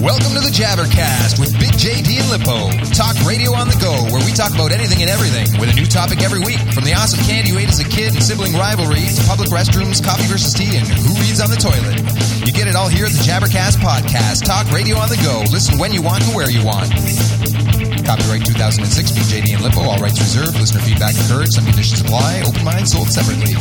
Welcome to the Jabbercast with Big JD and Lippo. Talk radio on the go, where we talk about anything and everything with a new topic every week. From the awesome candy you ate as a kid and sibling rivalry to public restrooms, coffee versus tea, and who reads on the toilet. You get it all here at the Jabbercast Podcast. Talk radio on the go. Listen when you want and where you want. Copyright 2006, Big JD and Lippo. All rights reserved. Listener feedback encouraged. Some conditions apply. Open mind sold separately.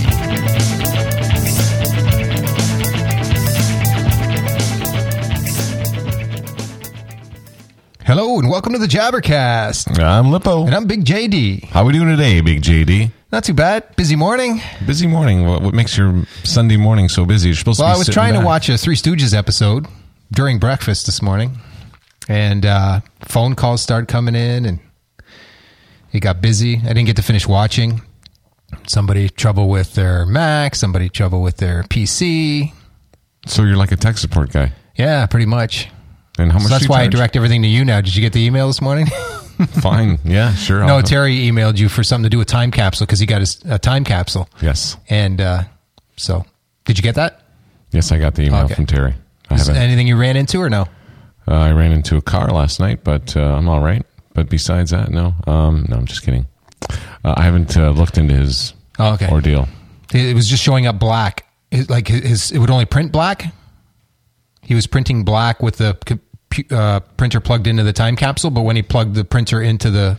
Hello and welcome to the Jabbercast. I'm Lippo. And I'm Big JD. How we doing today, Big JD? Not too bad. Busy morning. Busy morning. What makes your Sunday morning so busy? You're supposed to be I was trying back. to watch a Three Stooges episode during breakfast this morning. And phone calls started coming in and it got busy. I didn't get to finish watching. Somebody trouble with their Mac, somebody trouble with their PC. So you're like a tech support guy. Yeah, pretty much. And how much So that's do you why I charge? direct everything to you now. Did you get the email this morning? Fine. Yeah, sure. No, Terry emailed you for something to do with time capsule because he got a time capsule. Yes. And so, did you get that? Yes, I got the email Okay. from Terry. I Is haven't. anything you ran into or no? I ran into a car last night, but I'm all right. But besides that, no. No, I'm just kidding. I haven't looked into his ordeal. It was just showing up black. It would only print black. He was printing black with the printer plugged into the time capsule, but when he plugged the printer into the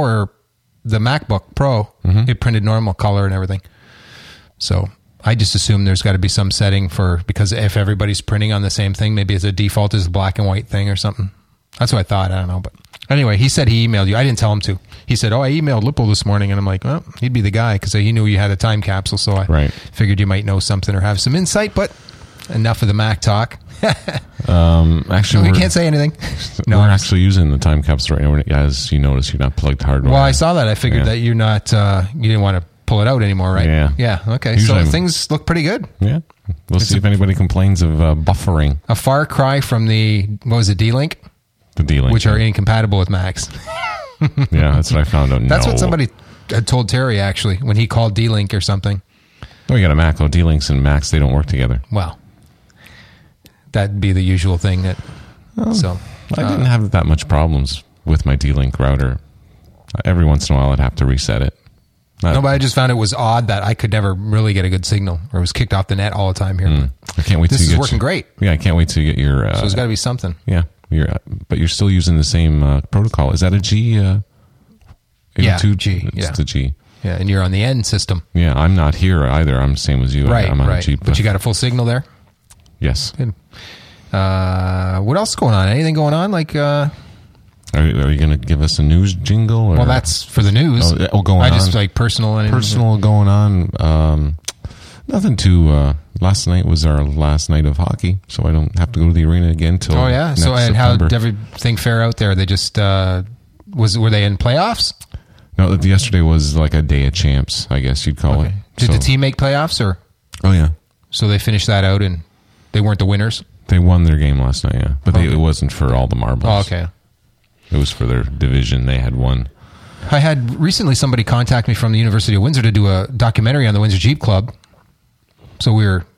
MacBook Pro, it printed normal color and everything. So I just assume there's got to be some setting because if everybody's printing on the same thing, maybe it's a default is a black and white thing or something. That's what I thought. I don't know. But anyway, he said he emailed you. I didn't tell him to. He said, I emailed Lippo this morning. And I'm like, well, he'd be the guy because he knew you had a time capsule. So I figured you might know something or have some insight, but enough of the Mac talk. Actually, we can't say anything. No, we're actually using the time capsule right now. As you notice, you're not plugged hardware. Well, I saw that. I figured that you're not, you didn't want to pull it out anymore, right? Yeah. Yeah. Okay. Usually so things look pretty good. Yeah. We'll see if anybody complains of buffering. A far cry from what was it, D-Link? The D-Link. Which are incompatible with Macs. Yeah, that's what I found out. That's what somebody had told Terry, actually, when he called D-Link or something. Oh, you got a Mac. D-Links and Macs, they don't work together. Well, that'd be the usual thing. I didn't have that much problems with my D-Link router. Every once in a while, I'd have to reset it. No, but I just found it was odd that I could never really get a good signal, or it was kicked off the net all the time here. I can't wait. This is working great. Yeah, I can't wait to get your. So there's got to be something. Yeah, but you're still using the same protocol. Is that a G? Yeah, G. It's the G. Yeah, and you're on the N system. Yeah, I'm not here either. I'm the same as you. Right, I'm on right. a G. But you got a full signal there. Yes. Good. What else is going on? Anything going on? Like, are you going to give us a news jingle? Or? Well, that's for the news. Going on. Just like personal. Personal going on. Nothing too. Last night was our last night of hockey, so I don't have to go to the arena again till. Oh yeah. Next So and September. how did everything fare out there? They just were they in playoffs? No, yesterday was like a day of champs, I guess you'd call it. Did the team make playoffs or? Oh yeah. So they finished that out and they weren't the winners? They won their game last night, yeah. But it wasn't for all the marbles. Oh, okay. It was for their division. They had won. I had recently somebody contact me from the University of Windsor to do a documentary on the Windsor Jeep Club. So we were,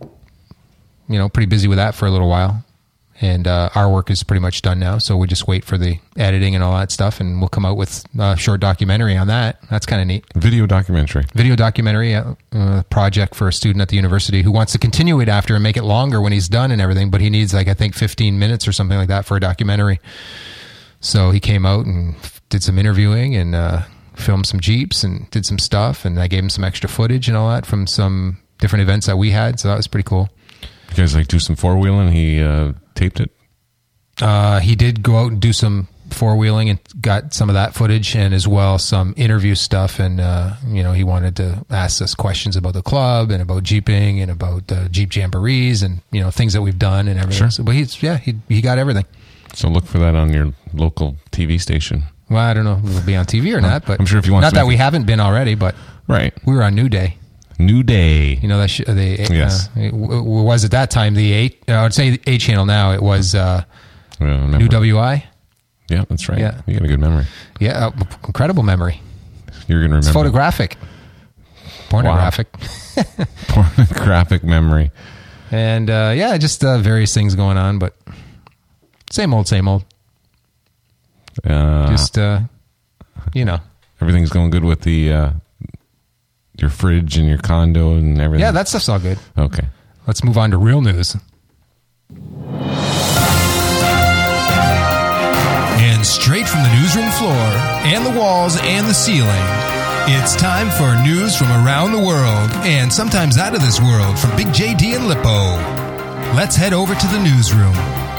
pretty busy with that for a little while. And our work is pretty much done now. So we just wait for the editing and all that stuff. And we'll come out with a short documentary on that. That's kind of neat. Video documentary, project for a student at the university who wants to continue it after and make it longer when he's done and everything. But he needs 15 minutes or something like that for a documentary. So he came out and did some interviewing and filmed some Jeeps and did some stuff. And I gave him some extra footage and all that from some different events that we had. So that was pretty cool. You guys do some four-wheeling? He taped it? He did go out and do some four-wheeling and got some of that footage and as well some interview stuff. And, he wanted to ask us questions about the club and about Jeeping and about Jeep Jamborees and, things that we've done and everything. Sure. So, but he got everything. So look for that on your local TV station. Well, I don't know if we'll be on TV or not, but I'm sure if you want not to that we haven't been already, but right. We were on New Day. New Day. Yes. It was at that time I would say the A channel now. It was New WI. Yeah, that's right. Yeah. You got a good memory. Yeah, incredible memory. You're going to remember. It's photographic. Pornographic. Wow. Pornographic memory. And just various things going on, but Same old, same old. Just, everything's going good with the your fridge and your condo and everything. Yeah, that stuff's all good. Okay. Let's move on to real news. And straight from the newsroom floor and the walls and the ceiling, it's time for news from around the world and sometimes out of this world from Big JD and Lippo. Let's head over to the newsroom.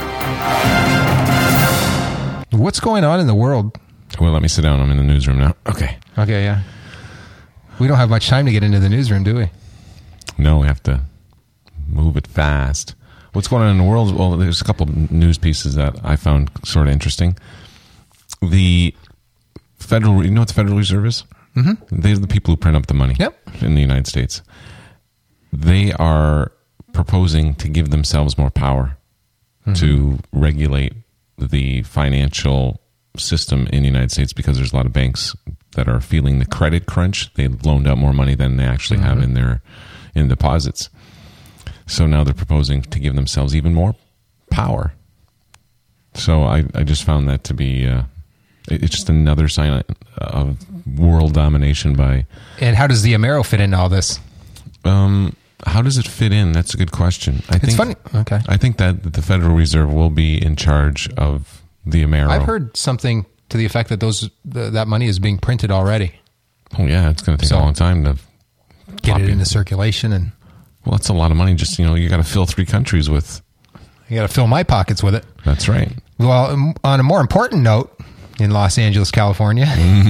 What's going on in the world? Well, let me sit down. I'm in the newsroom now. Okay. Okay, yeah. We don't have much time to get into the newsroom, do we? No, we have to move it fast. What's going on in the world? Well, there's a couple of news pieces that I found sort of interesting. The Federal, you know what the Federal Reserve is? Mm-hmm. They're the people who print up the money in the United States. They are proposing to give themselves more power to regulate the financial system in the United States because there's a lot of banks that are feeling the credit crunch. They loaned out more money than they actually have in deposits. So now they're proposing to give themselves even more power. So I just found that to be it's just another sign of world domination by. And how does the Amero fit into all this? How does it fit in? That's a good question. It's funny. Okay. I think that the Federal Reserve will be in charge of the Amero. I've heard something to the effect that that money is being printed already. Oh yeah, it's going to take a long time to get it into circulation, and well, that's a lot of money. Just you got to fill 3 countries with. You got to fill my pockets with it. That's right. Well, on a more important note, in Los Angeles, California.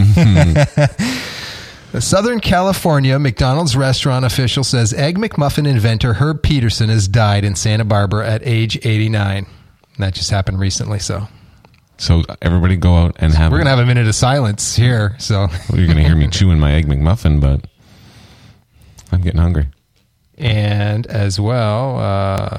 A Southern California McDonald's restaurant official says Egg McMuffin inventor Herb Peterson has died in Santa Barbara at age 89. And that just happened recently, so everybody go out and have... We're going to have a minute of silence here, so... Well, you're going to hear me chewing my Egg McMuffin, but I'm getting hungry. And as well,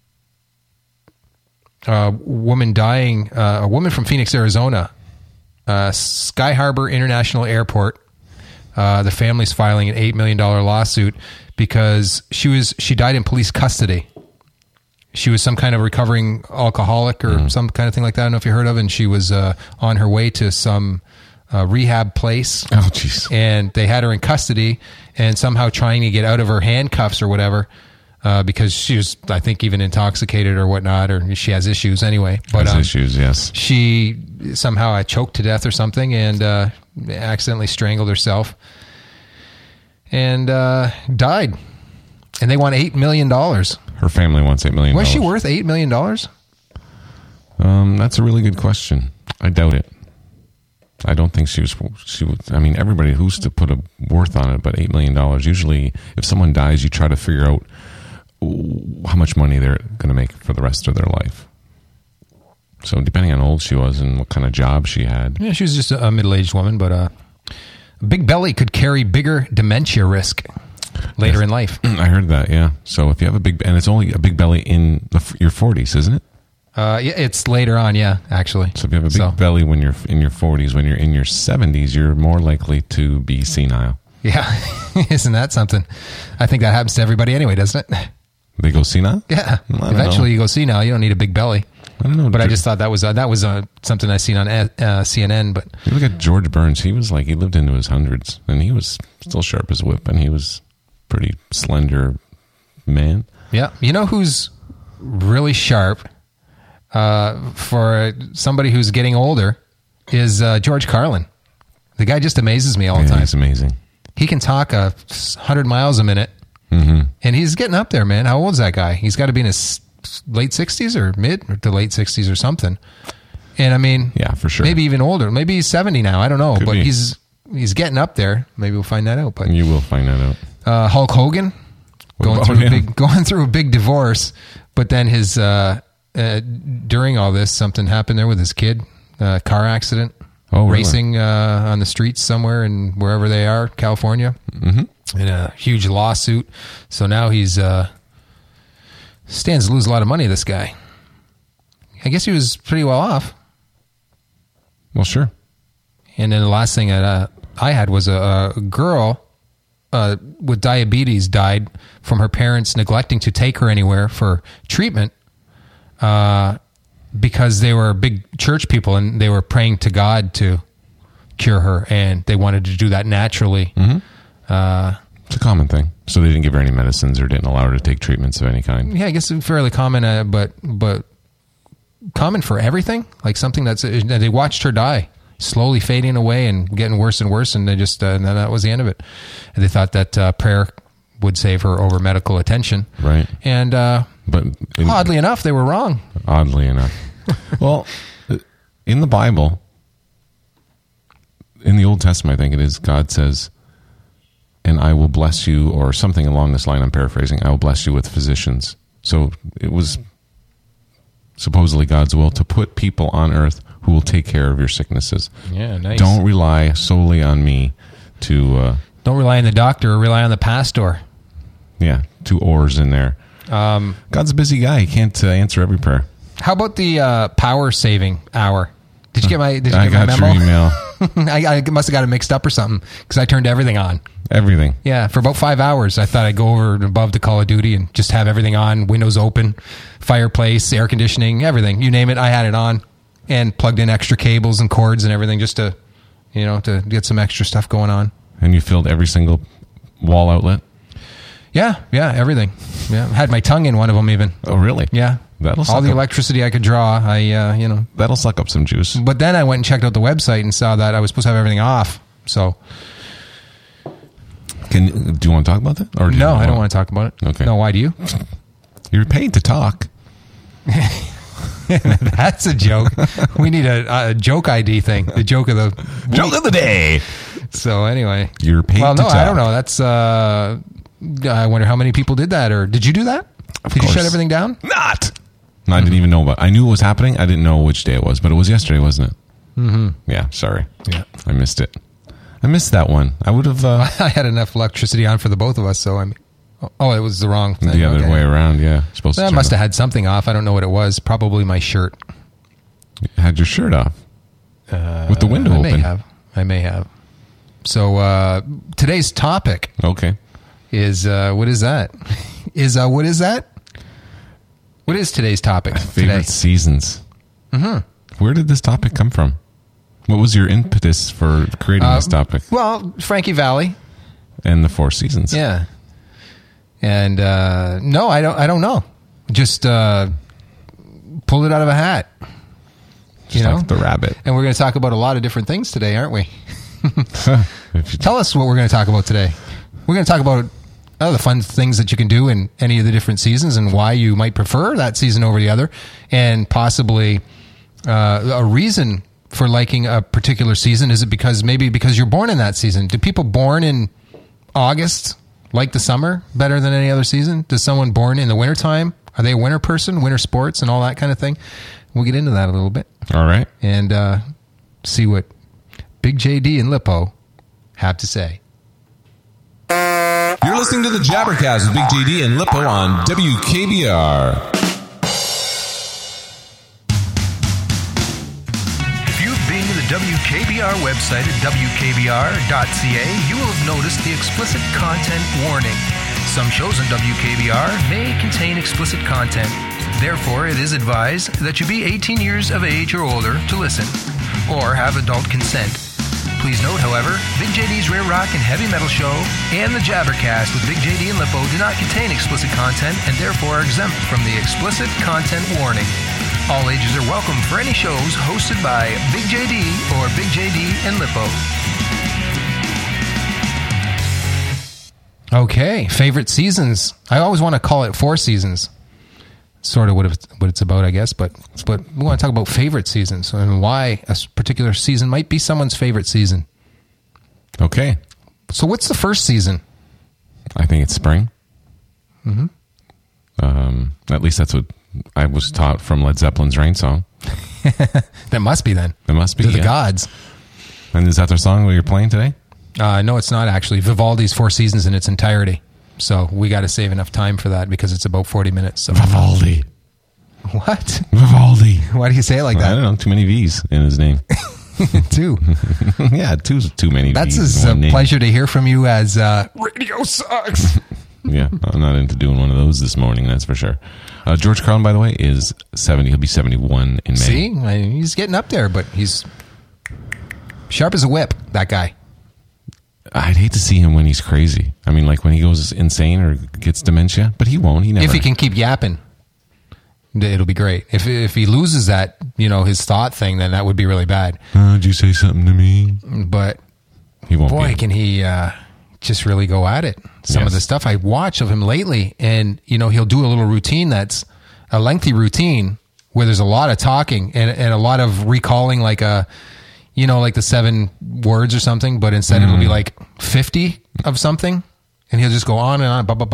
a woman dying, a woman from Phoenix, Arizona, Sky Harbor International Airport. The family's filing an $8 million lawsuit because she died in police custody. She was some kind of recovering alcoholic or some kind of thing like that. I don't know if you heard of it. And she was on her way to some rehab place. Oh, jeez. And they had her in custody and somehow trying to get out of her handcuffs or whatever because she was, I think, even intoxicated or whatnot, or she has issues anyway. But, has issues, yes. She somehow choked to death or something and accidentally strangled herself and died. And they want $8 million. Her family wants $8 million. Was she worth $8 million? That's a really good question. I doubt it. I don't think she was. I mean, everybody who's to put a worth on it, but $8 million. Usually, if someone dies, you try to figure out how much money they're going to make for the rest of their life. So, depending on how old she was and what kind of job she had. Yeah, she was just a middle-aged woman, but a big belly could carry bigger dementia risk later in life. I heard that, yeah. So if you have and it's only a big belly in your 40s, isn't it? Yeah, it's later on, yeah, actually. So if you have a big belly when you're in your 40s, when you're in your 70s, you're more likely to be senile. Yeah, isn't that something? I think that happens to everybody anyway, doesn't it? They go senile? Yeah, eventually you go senile. You don't need a big belly. I don't know. But I just thought that was something I seen on CNN. But you look at George Burns. He lived into his hundreds, and he was still sharp as a whip, and he was pretty slender man. Yeah, you know who's really sharp for somebody who's getting older is George Carlin. The guy just amazes me all the time. He's amazing. He can talk 100 miles a minute, and he's getting up there, man. How old is that guy? He's got to be in his late 60s or mid to late 60s or something. And I mean, yeah, for sure. Maybe even older. Maybe he's 70 now. I don't know, Could but be. he's getting up there. Maybe we'll find that out. But you will find that out. Hulk Hogan going through a big divorce, but then his during all this, something happened there with his kid, car accident. Oh, really? Racing on the streets somewhere in wherever they are, California, in a huge lawsuit. So now he's stands to lose a lot of money. This guy, I guess he was pretty well off. Well, sure. And then the last thing that I had was a girl with diabetes died from her parents neglecting to take her anywhere for treatment because because they were big church people and they were praying to God to cure her, and they wanted to do that naturally. It's a common thing. So they didn't give her any medicines or didn't allow her to take treatments of any kind. Yeah, I guess it's fairly common, but common for everything. Like something they watched her die, slowly fading away and getting worse and worse, and they just and that was the end of it. And they thought that prayer would save her over medical attention. Right. And but oddly enough, they were wrong. Oddly enough. Well, in the Bible, in the Old Testament, I think it is, God says, and I will bless you, or something along this line, I'm paraphrasing, I will bless you with physicians. So it was supposedly God's will to put people on earth who will take care of your sicknesses. Yeah, nice. Don't rely solely on me to... Don't rely on the doctor, or rely on the pastor. Yeah, 2 oars in there. God's a busy guy. He can't answer every prayer. How about the power saving hour? Did you get my memo? I got your email. I must have got it mixed up or something, because I turned everything on. Everything. Yeah, for about 5 hours. I thought I'd go over and above to Call of Duty and just have everything on, windows open, fireplace, air conditioning, everything. You name it, I had it on, and plugged in extra cables and cords and everything just to, to get some extra stuff going on. And you filled every single wall outlet? Yeah, everything. Yeah, had my tongue in one of them even. Oh, really? Yeah. All the electricity I could draw, That'll suck up some juice. But then I went and checked out the website and saw that I was supposed to have everything off. So... Do you want to talk about that? Or no, I don't want to talk about it. Okay. No, why do you? You're paid to talk. That's a joke. We need a joke ID thing. The joke of the week. Joke of the day. So anyway. You're paid to talk. Well, no, I don't know. That's, I wonder how many people did that, or did you do that? Did you shut everything down? Not. No, I didn't even know about it. I knew it was happening. I didn't know which day it was, but it was yesterday, wasn't it? Mm-hmm. Yeah, sorry. Yeah. I missed it. I missed that one. I would have... I had enough electricity on for the both of us, so it was the wrong thing. The other way around, yeah. I must have had something off. I don't know what it was. Probably my shirt. You had your shirt off? With the window open? I may have. So today's topic... Okay. Is, what is that? What is that? What is today's topic? Favorite seasons. Mm-hmm. Where did this topic come from? What was your impetus for creating this topic? Well, Frankie Valli and the 4 seasons. Yeah, and no, I don't know. Just pulled it out of a hat. Just like the rabbit. And we're going to talk about a lot of different things today, aren't we? Tell us what we're going to talk about today. We're going to talk about the fun things that you can do in any of the different seasons and why you might prefer that season over the other, and possibly a reason for liking a particular season. Is it because you're born in that season? Do people born in August like the summer better than any other season? Does someone born in the wintertime, are they a winter person, winter sports and all that kind of thing? We'll get into that a little bit. All right. And see what Big JD and Lippo have to say. You're listening to the Jabbercast with Big JD and Lippo on WKBR. WKBR website at wkbr.ca, you will have noticed the explicit content warning. Some shows on WKBR may contain explicit content. Therefore, it is advised that you be 18 years of age or older to listen, or have adult consent. Please note, however, Big JD's Rare Rock and Heavy Metal Show and the Jabbercast with Big JD and Lippo do not contain explicit content and therefore are exempt from the explicit content warning. All ages are welcome for any shows hosted by Big JD or Big JD and Lippo. Okay, favorite seasons. I always want to call it 4 seasons. Sort of what it's about, I guess. But we want to talk about favorite seasons and why a particular season might be someone's favorite season. Okay. So what's the first season? I think it's spring. Mm-hmm. At least that's what I was taught from Led Zeppelin's Rain Song. That must be then. It must be. The gods. And is that their song that you're playing today? No, it's not actually. Vivaldi's 4 Seasons in its entirety. So we got to save enough time for that because it's about 40 minutes. So. Vivaldi. What? Vivaldi. Why do you say it like that? I don't know. Too many V's in his name. 2. Yeah, too many That's V's. That's a pleasure to hear from you as radio sucks. Yeah, I'm not into doing one of those this morning, that's for sure. George Carlin, by the way, is 70. He'll be 71 in May. See, he's getting up there, but he's sharp as a whip, that guy. I'd hate to see him when he's crazy. I mean, like when he goes insane or gets dementia, but he won't. He never. If he can keep yapping, it'll be great. If he loses that, his thought thing, then that would be really bad. Did you say something to me? But he won't. Boy, can he just really go at it. Some of the stuff I watch of him lately, and he'll do a little routine that's a lengthy routine where there's a lot of talking and a lot of recalling, like like the 7 words or something, but instead it'll be like 50 of something, and he'll just go on and on,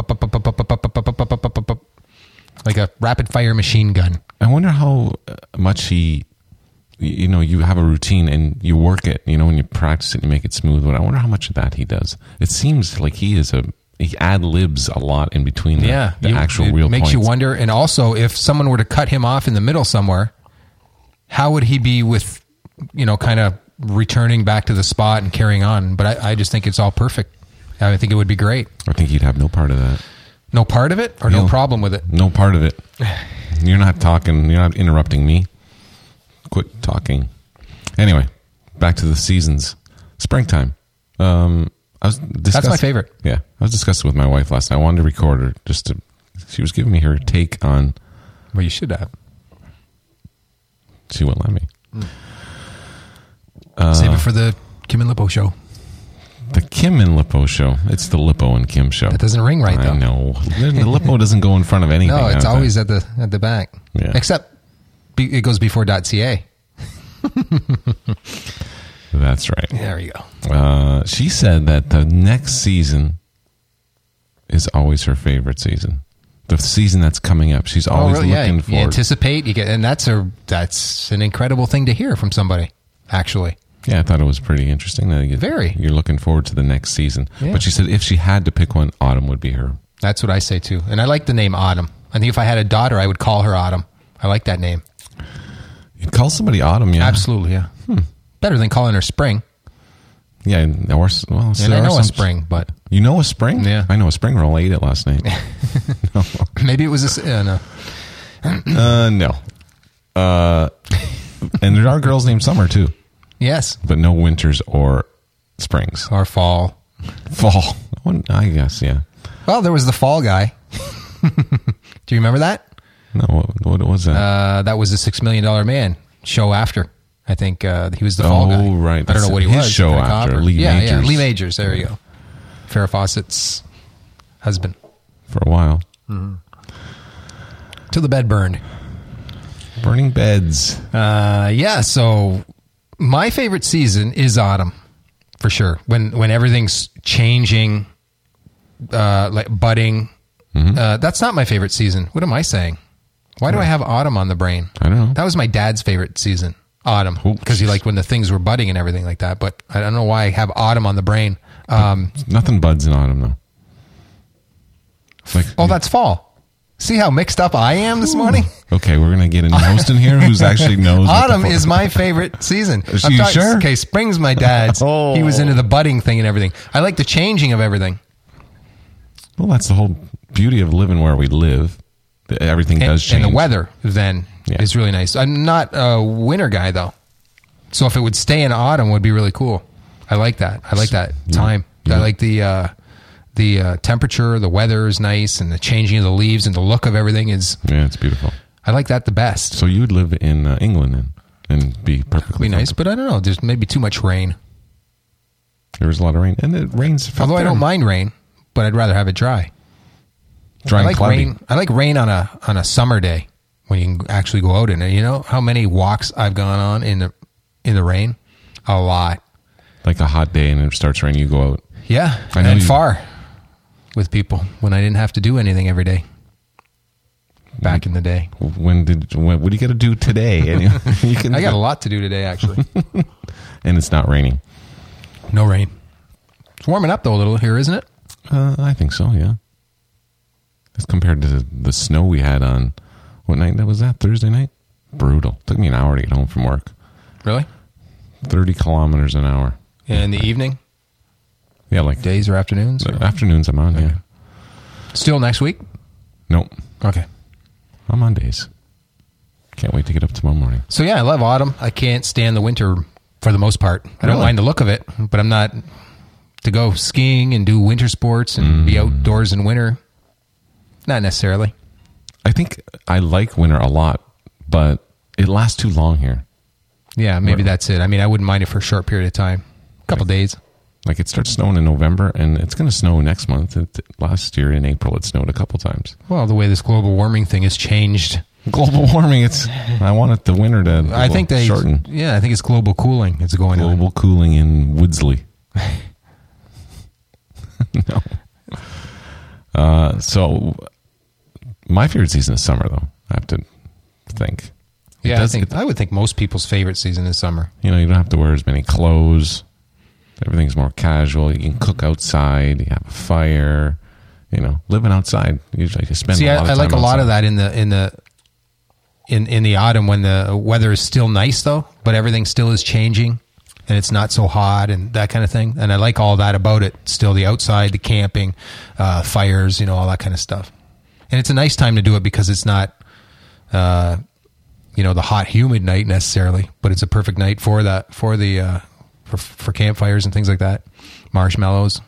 like a rapid fire machine gun. I wonder how much he, you have a routine and you work it, when you practice it and you make it smooth, but I wonder how much of that he does. It seems like he ad-libs a lot in between the actual real points. It makes you wonder, and also if someone were to cut him off in the middle somewhere, how would he be with, kind of returning back to the spot and carrying on? But I just think it's all perfect. I think it would be great. I think he'd have no part of that. No part of it, or no problem with it? No part of it. You're not talking. You're not interrupting me. Quit talking. Anyway, back to the seasons. Springtime. That's my favorite. Yeah, I was discussing with my wife last night. I wanted to record her she was giving me her take on. Well, you should have. She wouldn't let me. Save it for the Kim and Lippo show. The Kim and Lippo show. It's the Lippo and Kim show. That doesn't ring right, though. I know. The Lippo doesn't go in front of anything. No, it's always at the back. Yeah. Except it goes before .ca. That's right. There you go. She said that the next season is always her favorite season. The season that's coming up. She's always looking forward. You anticipate, and that's an incredible thing to hear from somebody, actually. Yeah, I thought it was pretty interesting that you're looking forward to the next season. Yeah. But she said if she had to pick one, Autumn would be her. That's what I say too. And I like the name Autumn. I think if I had a daughter, I would call her Autumn. I like that name. You'd call somebody Autumn, yeah. Absolutely, yeah. Better than calling her Spring. Yeah, and I know a Spring, but... You know a Spring? Yeah. I know a Spring roll. I ate it last night. No. Maybe it was no. No. And there are girls named Summer, too. Yes. But no winters or springs. Or fall. Fall. I guess, yeah. Well, there was the fall guy. Do you remember that? No, what was that? That was the $6 Million Man show after. I think he was the fall guy. Oh, right. I don't know what he was. His show after. Lee Majors. Yeah, Lee Majors. There you go. Farrah Fawcett's husband. For a while. Mm-hmm. Till the bed burned. Burning beds. Yeah, so my favorite season is autumn, for sure. When everything's changing, like budding. Mm-hmm. That's not my favorite season. What am I saying? Why do I have autumn on the brain? I don't know. That was my dad's favorite season, autumn, because he liked when the things were budding and everything like that. But I don't know why I have autumn on the brain. Nothing buds in autumn, though. That's fall. See how mixed up I am this morning? Okay, we're going to get a host in here who's actually knows. Autumn is my favorite season. Are you sure? Okay, spring's my dad's. Oh. He was into the budding thing and everything. I like the changing of everything. Well, that's the whole beauty of living where we live. Everything does change. And the weather then is really nice. I'm not a winter guy, though. So if it would stay in autumn, it would be really cool. I like that. I like that time. Yeah. I like the temperature, the weather is nice, and the changing of the leaves and the look of everything is... Yeah, it's beautiful. I like that the best. So you would live in England then and be perfectly... It'd be nice, but I don't know. There's maybe too much rain. There's a lot of rain. And it rains... Although I don't mind rain, but I'd rather have it dry. Dry and cloudy. Rain. I like rain on a summer day when you can actually go out in it. You know how many walks I've gone on in the rain? A lot. Like a hot day and it starts raining, you go out. Yeah, and far with people when I didn't have to do anything every day. Back in the day. What do you got to do today? I got a lot to do today, actually. And it's not raining. No rain. It's warming up though a little here, isn't it? I think so. Yeah. As compared to the snow we had on, what night was that? Thursday night? Brutal. Took me an hour to get home from work. Really? 30 kilometers an hour. Yeah, in the evening? Yeah, like... Days or afternoons? Afternoons I'm on, yeah. Still next week? Nope. Okay. I'm on days. Can't wait to get up tomorrow morning. So yeah, I love autumn. I can't stand the winter for the most part. I don't Really? mind the look of it, but I'm not to go skiing and do winter sports and be outdoors in winter. Not necessarily. I think I like winter a lot, but it lasts too long here. Yeah, maybe that's it. I mean, I wouldn't mind it for a short period of time, a couple days. Like it starts snowing in November, and it's going to snow next month. Last year in April, it snowed a couple times. Well, the way this global warming thing has changed. Global warming. I want it the winter to I think they shorten. Yeah, I think it's global cooling. It's going on. Global cooling in Woodsley. No. So my favorite season is summer, though. I have to think. Yeah, I would think most people's favorite season is summer. You don't have to wear as many clothes. Everything's more casual. You can cook outside. You have a fire. Living outside. Usually, you spend. See, a lot of time I like a lot of outside. that in the autumn when the weather is still nice, though, but everything still is changing and it's not so hot and that kind of thing. And I like all that about it. Still, the outside, the camping, fires, all that kind of stuff. And it's a nice time to do it because it's not, the hot, humid night necessarily, but it's a perfect night for that, for campfires and things like that. Marshmallows.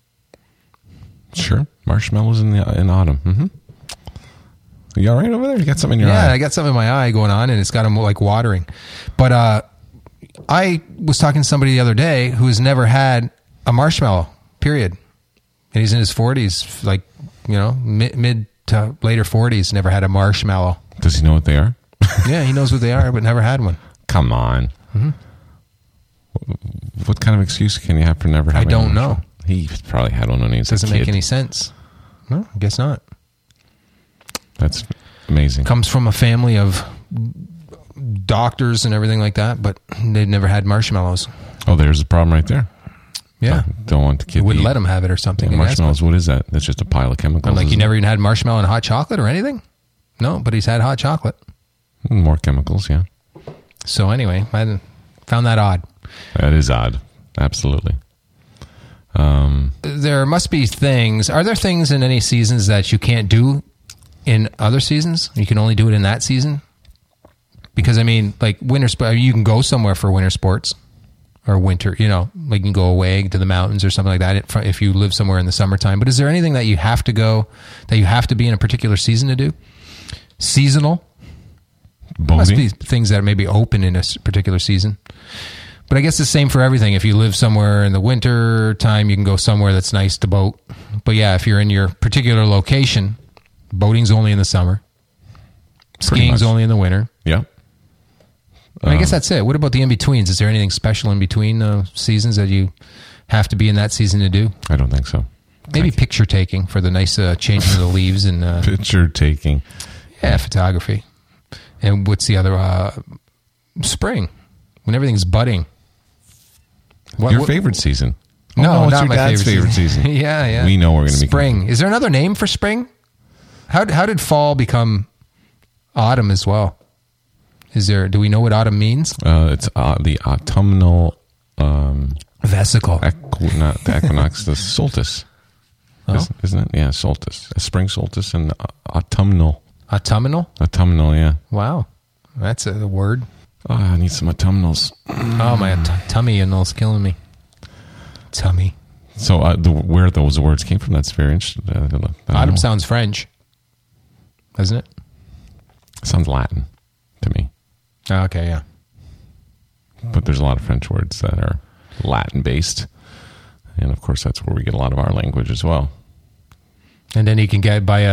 Sure, marshmallows in autumn. Mm-hmm. You all right over there? You got something in your eye? Yeah, I got something in my eye going on, and it's got them like watering. But I was talking to somebody the other day who has never had a marshmallow, period. And he's in his 40s, like, mid to later 40s, never had a marshmallow. Does he know what they are? Yeah, he knows what they are, but never had one. Come on. Mm-hmm. What kind of excuse can you have for never having I don't one? know. He probably had one when he was Doesn't a kid. make any sense. No, I guess not. That's amazing. Comes from a family of doctors and everything like that, but they've never had marshmallows. Oh, there's a problem right there. Yeah. Don't want the kid You wouldn't to let them have it or something. eat I guess, marshmallows. What is that? That's just a pile of chemicals. I'm like, you isn't never even had marshmallow and hot chocolate or anything? No, but he's had hot chocolate. it? More chemicals, yeah. So anyway, I found that odd. That is odd. Absolutely. There must be things. Are there things in any seasons that you can't do in other seasons? You can only do it in that season? Because, I mean, like winter sport, you can go somewhere for winter sports or winter, like you can go away to the mountains or something like that if you live somewhere in the summertime. But is there anything that you have to go, that you have to be in a particular season to do? Seasonal? Must be Boating? things that are maybe open in a particular season. But I guess the same for everything. If you live somewhere in the winter time, you can go somewhere that's nice to boat. But yeah, if you're in your particular location, boating's only in the summer. Pretty Skiing's much. only in the winter. Yeah. I guess that's it. What about the in-betweens? Is there anything special in between seasons that you have to be in that season to do? I don't think so. Maybe picture taking for the nice changing of the leaves and Picture taking. photography. And what's the other? Spring, when everything's budding. Your favorite season. No, what's not your my dad's favorite season? Yeah. We know we're going to be spring. Is there another name for spring? How did fall become autumn as well? Do we know what autumn means? It's the autumnal Vesicle. not the equinox, the solstice. Oh. Isn't it? Yeah, solstice. A spring solstice and autumnal. Autumnal? Autumnal, yeah. Wow. That's a word. Oh, I need some autumnals. Oh, my tummy and all's killing me. Tummy. So where those words came from, that's very interesting. I don't Autumn know. sounds French, doesn't it? Sounds Latin to me. Oh, okay, yeah. But there's a lot of French words that are Latin-based. And, of course, that's where we get a lot of our language as well. And then you can get by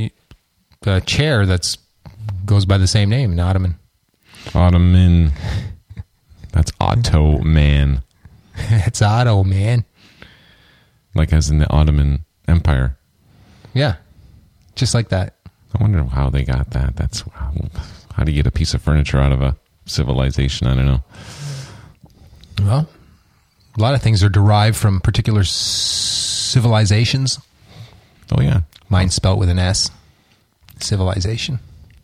a chair that's goes by the same name, an ottoman. Ottoman. That's Ottoman. It's Otto, man. Like as in the Ottoman Empire. Yeah, just like that. I wonder how they got that. How do you get a piece of furniture out of a civilization? I don't know. Well, a lot of things are derived from particular civilizations. Oh, yeah. Mine's spelt with an S. Civilization.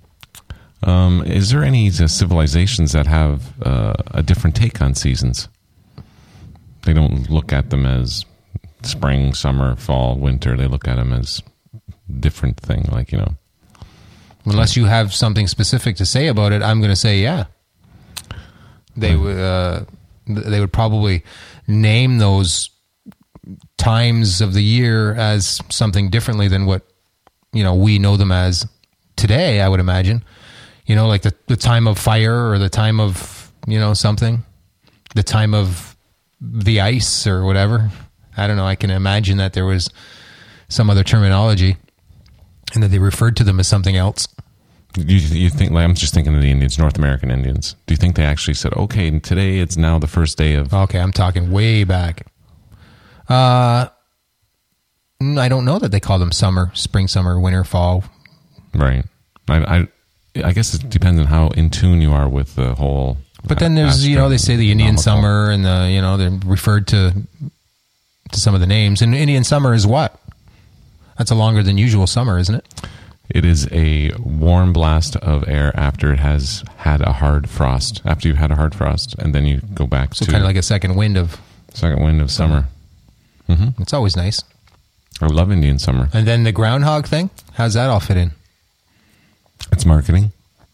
Is there any civilizations that have a different take on seasons? They don't look at them as spring, summer, fall, winter. They look at them as different thing, like, Unless you have something specific to say about it, I'm going to say yeah. They would probably name those times of the year as something differently than what, we know them as today, I would imagine. Like the time of fire or the time of, something, the time of the ice or whatever. I don't know. I can imagine that there was some other terminology and that they referred to them as something else. You think, like, I'm just thinking of the Indians, North American Indians. Do you think they actually said, okay, today it's now the first day of... Okay, I'm talking way back. I don't know that they call them summer, spring, summer, winter, fall. Right. I guess it depends on how in tune you are with the whole... But then there's, they say the Indian summer and they're referred to some of the names. And Indian summer is what? That's a longer than usual summer, isn't it? It is a warm blast of air after it has had a hard frost. After you've had a hard frost, and then you go back to... So kind of like a second wind of summer. Mm-hmm. It's always nice. I love Indian summer. And then the groundhog thing? How's that all fit in? It's marketing.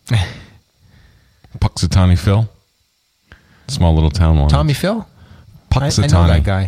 Puxatawny Phil. Small little town one. Tommy Phil? Puxatawny. I know that guy.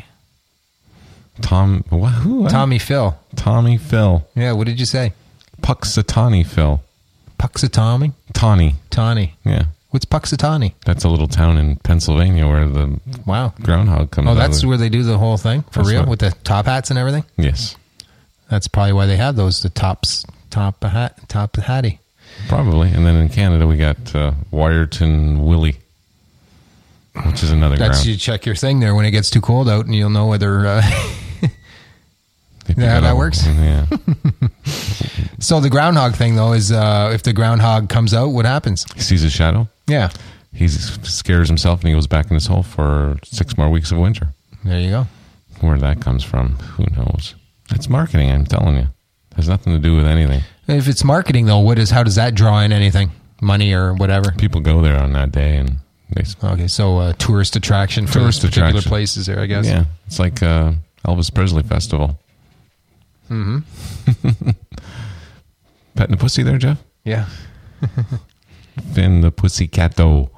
Who? Tommy Phil. Tommy Phil. Yeah, what did you say? Puxatawny Phil. Puxatawny? Tawny. Yeah. What's Puxatawny? That's a little town in Pennsylvania where the groundhog comes out. Oh, that's where they do the whole thing? For That's real? right. With the top hats and everything? Yes. That's probably why they have those, the top hattie. Probably. And then in Canada, we got Wyerton Willie, which is another That's ground. you check your thing there when it gets too cold out, and you'll know whether If you how got that a- works? Yeah. So the groundhog thing, though, is if the groundhog comes out, what happens? He sees a shadow. Yeah, He scares himself and he goes back in his hole for 6 more weeks of winter. there you go. Where that comes from, who knows? It's marketing, I'm telling you. It has nothing to do with anything. If it's marketing, though, how does that draw in anything? Money or whatever? People go there on that day and they... Okay, so tourist attraction for Tourist particular attraction. places there, I guess. Yeah, it's like Elvis Presley Festival. Mm-hmm. Petting the pussy there, Jeff? Yeah. Finn the Pussycato.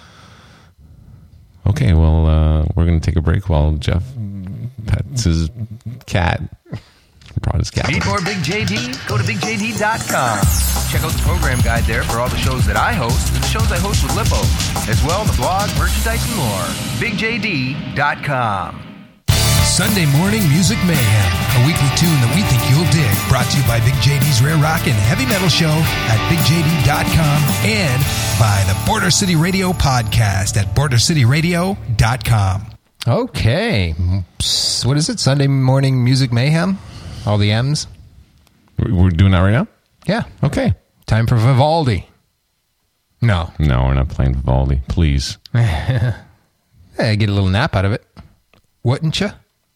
Okay, well, we're going to take a break while Jeff pets his cat. Brought his cat. Need more Big JD? Go to BigJD.com. Check out the program guide there for all the shows that I host and the shows I host with Lippo. As well, the blog, merchandise, and more. BigJD.com. Sunday Morning Music Mayhem, a weekly tune that we think you'll dig. Brought to you by Big JD's Rare Rock and Heavy Metal Show at BigJD.com and by the Border City Radio podcast at BorderCityRadio.com. Okay. What is it? Sunday Morning Music Mayhem? All the M's? We're doing that right now? Yeah. Okay. Time for Vivaldi. No. No, we're not playing Vivaldi. Please. Hey, get a little nap out of it. Wouldn't you?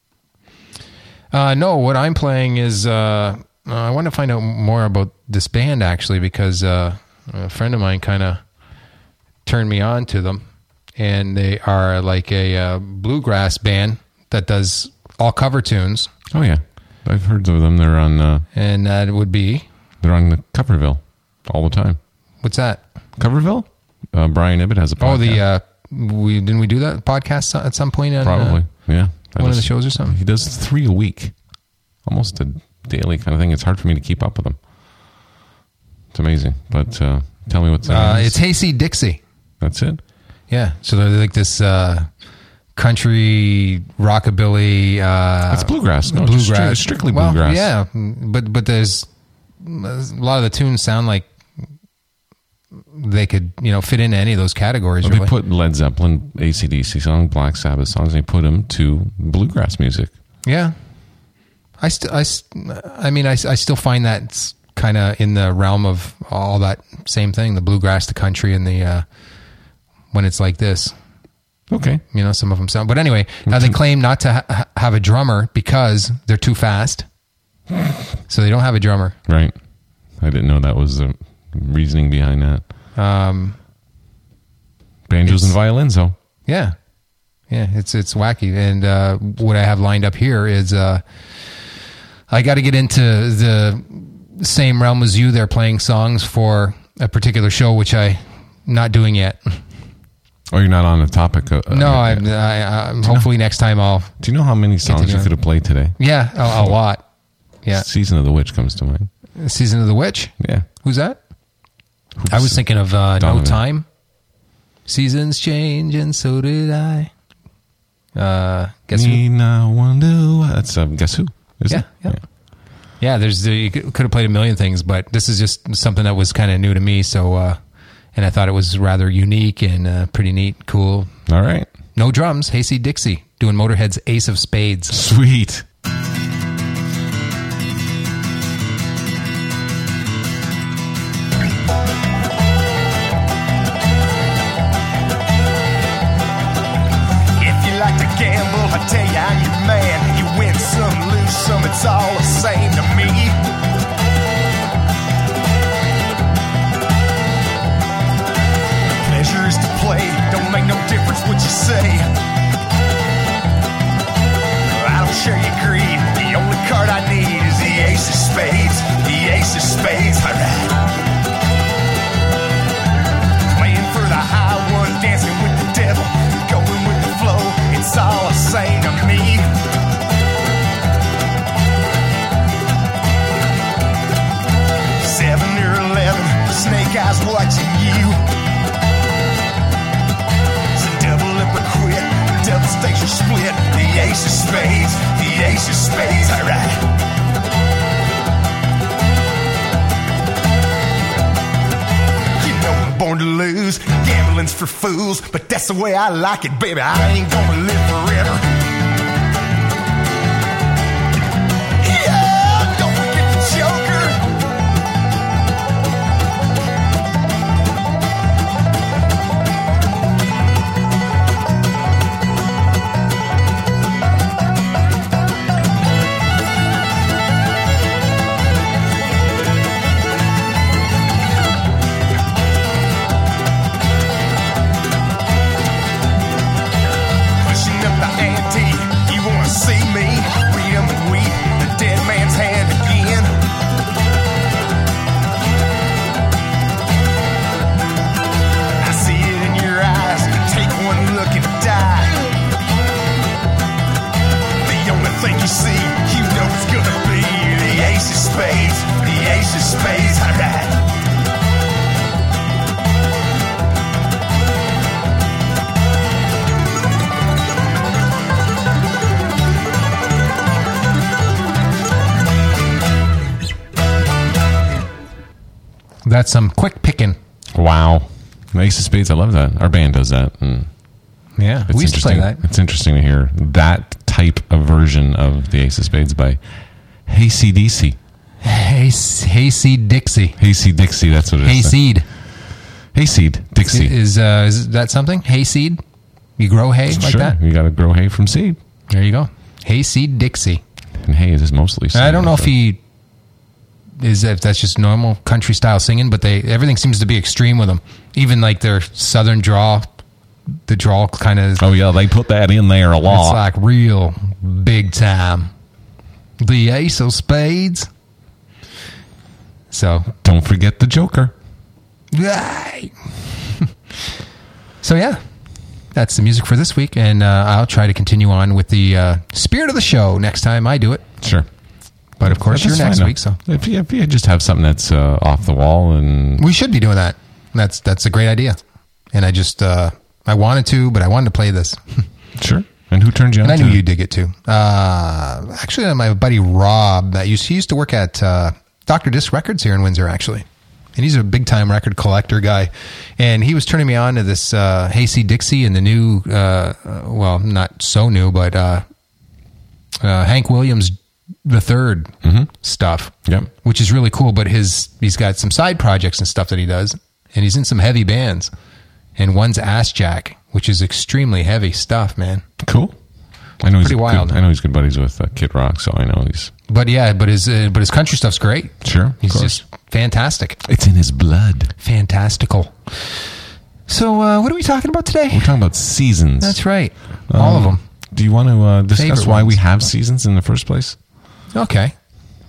No, what I'm playing is I want to find out more about this band, actually, because a friend of mine kind of turned me on to them. And they are like a bluegrass band that does all cover tunes. Oh, yeah. I've heard of them. They're on And that would be... they're on the Coverville all the time. What's that? Coverville? Brian Ibbett has a podcast. Oh, didn't we do that podcast at some point? On, Probably. Yeah. one of the shows or something? He does 3 a week. Almost a daily kind of thing. It's hard for me to keep up with them. It's amazing. But tell me what's It's Hayseed Dixie. That's it? Yeah. So they're like this country rockabilly. It's bluegrass. No, bluegrass. It's strictly Well, bluegrass. yeah, but there's a lot of the tunes sound like they could fit into any of those categories. Well, really. they put Led Zeppelin, AC/DC songs, Black Sabbath songs, and they put them to bluegrass music. Yeah. I still find that kind of in the realm of all that same thing, the bluegrass, the country, and the when it's like this. Okay. Some of them sound. But anyway, they claim not to have a drummer because they're too fast. So they don't have a drummer. Right. I didn't know that was the reasoning behind that. Banjos and violins, though. Yeah. Yeah, it's wacky. And what I have lined up here is I got to get into same realm as you. They're playing songs for a particular show, which I'm not doing yet. Oh, you're not on the topic? No, I'm hopefully next time I'll... Do you know how many songs you could have played today? Yeah, a lot. Yeah. Season of the Witch comes to mind. Season of the Witch? Yeah. Who's that? Oops. I was thinking of No Donovan. Time. Seasons change and so did I. Guess who? Nina wonder what? That's Guess Who? Isn't Yeah, it? Yeah, you could have played a million things, but this is just something that was kind of new to me. So, and I thought it was rather unique and pretty neat, cool. All right. No drums. Hayseed Dixie doing Motorhead's Ace of Spades. Sweet. If you like to gamble, I tell you I'm your man. You win some, lose some, it's all the same to me. Pleasure is to play, don't make no difference what you say. I don't share your greed, the only card I need is the Ace of Spades. The Ace of Spades, alright. Playing for the high one, dancing with the devil, going with the flow, it's all the same to me. Seven or 11, snake eyes watching you. So double up or quit, double stakes or split. The Ace of Spades, the Ace of Spades, alright. Born to lose, gambling's for fools, but that's the way I like it, baby. I ain't gonna live forever. Yeah, don't forget the Joker. See me, freedom and weep, the dead man's hand again. I see it in your eyes, take one look and die. The only thing you see, you know it's gonna be the Ace of Spades, the Ace of Spades, alright. That's some quick picking. Wow. Ace of Spades, I love that. Our band does that. And Yeah, it's we used to play interesting. that. It's interesting to hear that type of version of the Ace of Spades by Hayseed. Hayseed Dixie. Hayseed Dixie, that's what it is. Hayseed. Hayseed Dixie. Is that something? Hayseed? You grow hay like Sure, that? you got to grow hay from seed. There you go. Hayseed Dixie. And hay is mostly seed. I don't know if actually. if that's just normal country style singing, but everything seems to be extreme with them. Even like their southern drawl, the drawl kind of. Oh, yeah, they put that in there a It's lot. like real big time. The Ace of Spades. So. Don't forget the Joker. Yay. So yeah, that's the music for this week, and I'll try to continue on with the spirit of the show next time I do it. Sure. But of course, That's you're next fine, week, so If you just have something that's off the wall and... we should be doing that. That's a great idea, and I just I wanted to, but I wanted to play this, Sure. And who turned you on and I to knew it? you'd dig it too. Actually, my buddy Rob, he used to work at Dr. Disc Records here in Windsor, actually. And he's a big-time record collector guy. And he was turning me on to this Hayseed Dixie and the new, well, not so new, but Hank Williams III stuff, Yep. which is really cool. But he's got some side projects and stuff that he does. And he's in some heavy bands. And one's Ass Jack, which is extremely heavy stuff, man. Cool. I know he's Pretty wild. I know he's good buddies with Kid Rock, so I know he's... But yeah, but his country stuff's great. Sure, of He's course. just fantastic. It's in his blood. Fantastical. So, what are we talking about today? We're talking about seasons. That's right. All of them. Do you want to discuss Favorite why we ones. have seasons in the first place? Okay.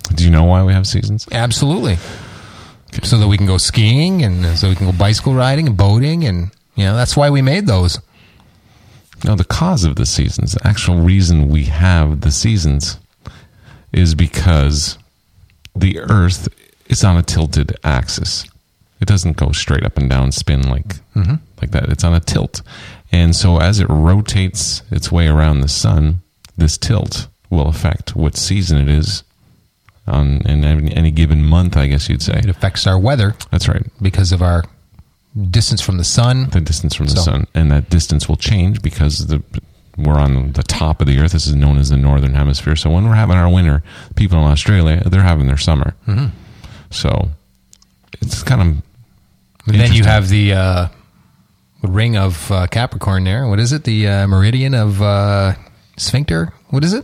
Do you know why we have seasons? Absolutely. So that we can go skiing and so we can go bicycle riding and boating, and that's why we made those. No, the cause of the seasons, the actual reason we have the seasons is because the Earth is on a tilted axis. It doesn't go straight up and down, spin like that. It's on a tilt. And so as it rotates its way around the sun, this tilt will affect what season it is in any given month, I guess you'd say. It affects our weather. That's right. Because of our distance from the sun. The distance from the sun. And that distance will change because we're on the top of the Earth. This is known as the Northern Hemisphere. So when we're having our winter, people in Australia, they're having their summer. Mm-hmm. So it's kind of... And then you have the ring of Capricorn there. What is it? The meridian of sphincter? What is it?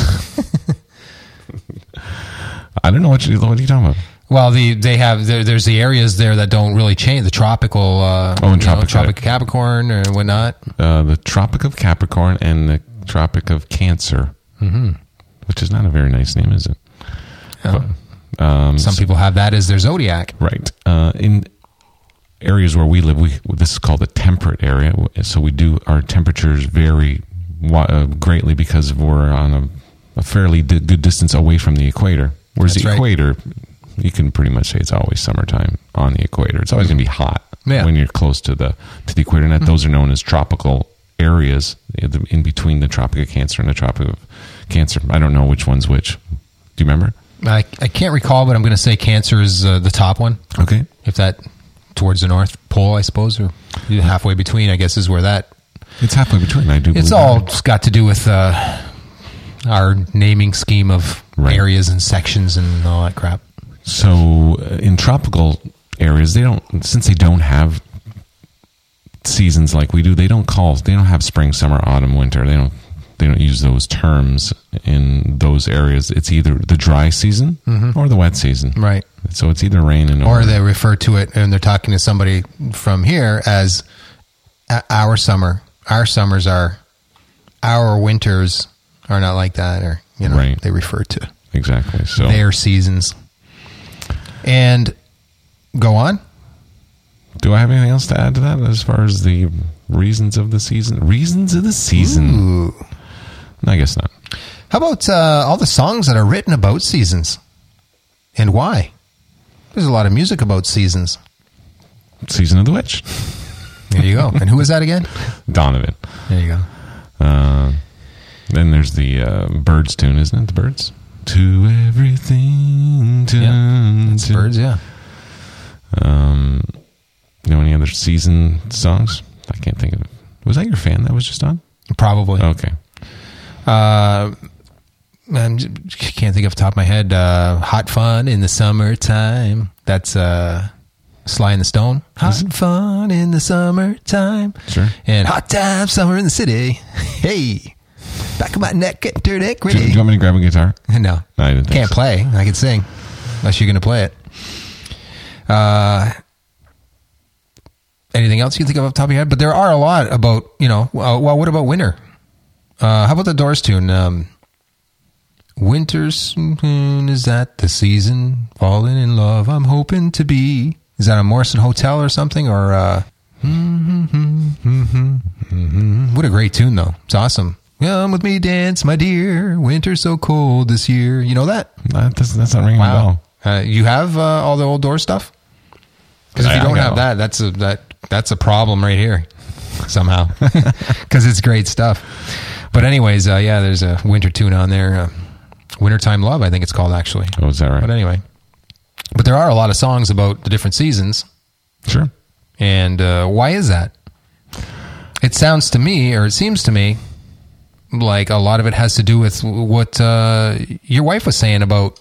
I don't know what are you talking about. Well, there's the areas there that don't really change. The tropical, Tropic of Capricorn or whatnot. The Tropic of Capricorn and the Tropic of Cancer, which is not a very nice name, is it? Oh. But, some people have that as their zodiac. Right. In areas where we live, this is called a temperate area. So our temperatures vary greatly because we're on a fairly good distance away from the equator. Whereas the equator, you can pretty much say it's always summertime on the equator. It's always going to be hot when you're close to the equator. And those are known as tropical areas in between the Tropic of Cancer and the Tropic of Cancer. I don't know which one's which. Do you remember? I can't recall, but I'm going to say Cancer is the top one. Okay. If that towards the North Pole, I suppose, or halfway between, I guess, is where that... It's halfway between, I do believe. It's all got to do with our naming scheme of areas and sections and all that crap. So in tropical areas, since they don't have seasons like we do, they don't have spring, summer, autumn, winter. They don't use those terms in those areas. It's either the dry season or the wet season. Right. So it's either rain or they refer to it, and they're talking to somebody from here as our summer. Our summers our winters are not like that, or they refer to exactly their seasons. And go on. Do I have anything else to add to that as far as the reasons of the season? Reasons of the season. Ooh. I guess not. How about all the songs that are written about seasons and why? There's a lot of music about seasons. Season of the Witch. There you go. And who was that again? Donovan. There you go. Then there's the Birds tune, isn't it? The Birds. To everything. It's Birds, yeah. Any other season songs? I can't think of it. Was that your fan that was just on? Probably. Okay. I can't think off the top of my head. Hot Fun in the Summertime. That's Sly and the Stone. Hot Fun in the Summertime. Sure. And Hot Time Summer in the City. Hey. Back of my neck, get dirty, gritty. Do you want me to grab a guitar? No. I didn't think Can't play. I can sing. Unless you're going to play it. Anything else you think of off the top of your head? But there are a lot about, what about winter? How about the Doors tune? Winter soon, is that the season? Falling in love, I'm hoping to be. Is that a Morrison Hotel or something? Or, what a great tune, though. It's awesome. Come with me, dance, my dear. Winter's so cold this year. You know that? That's not ringing a bell. You have all the old Doors stuff? Because if you don't have that, that's a problem right here somehow. Because it's great stuff. But anyways, there's a winter tune on there. Wintertime Love, I think it's called, actually. Oh, is that right? But anyway. But there are a lot of songs about the different seasons. Sure. And why is that? It sounds to me, or it seems to me, like a lot of it has to do with what your wife was saying about,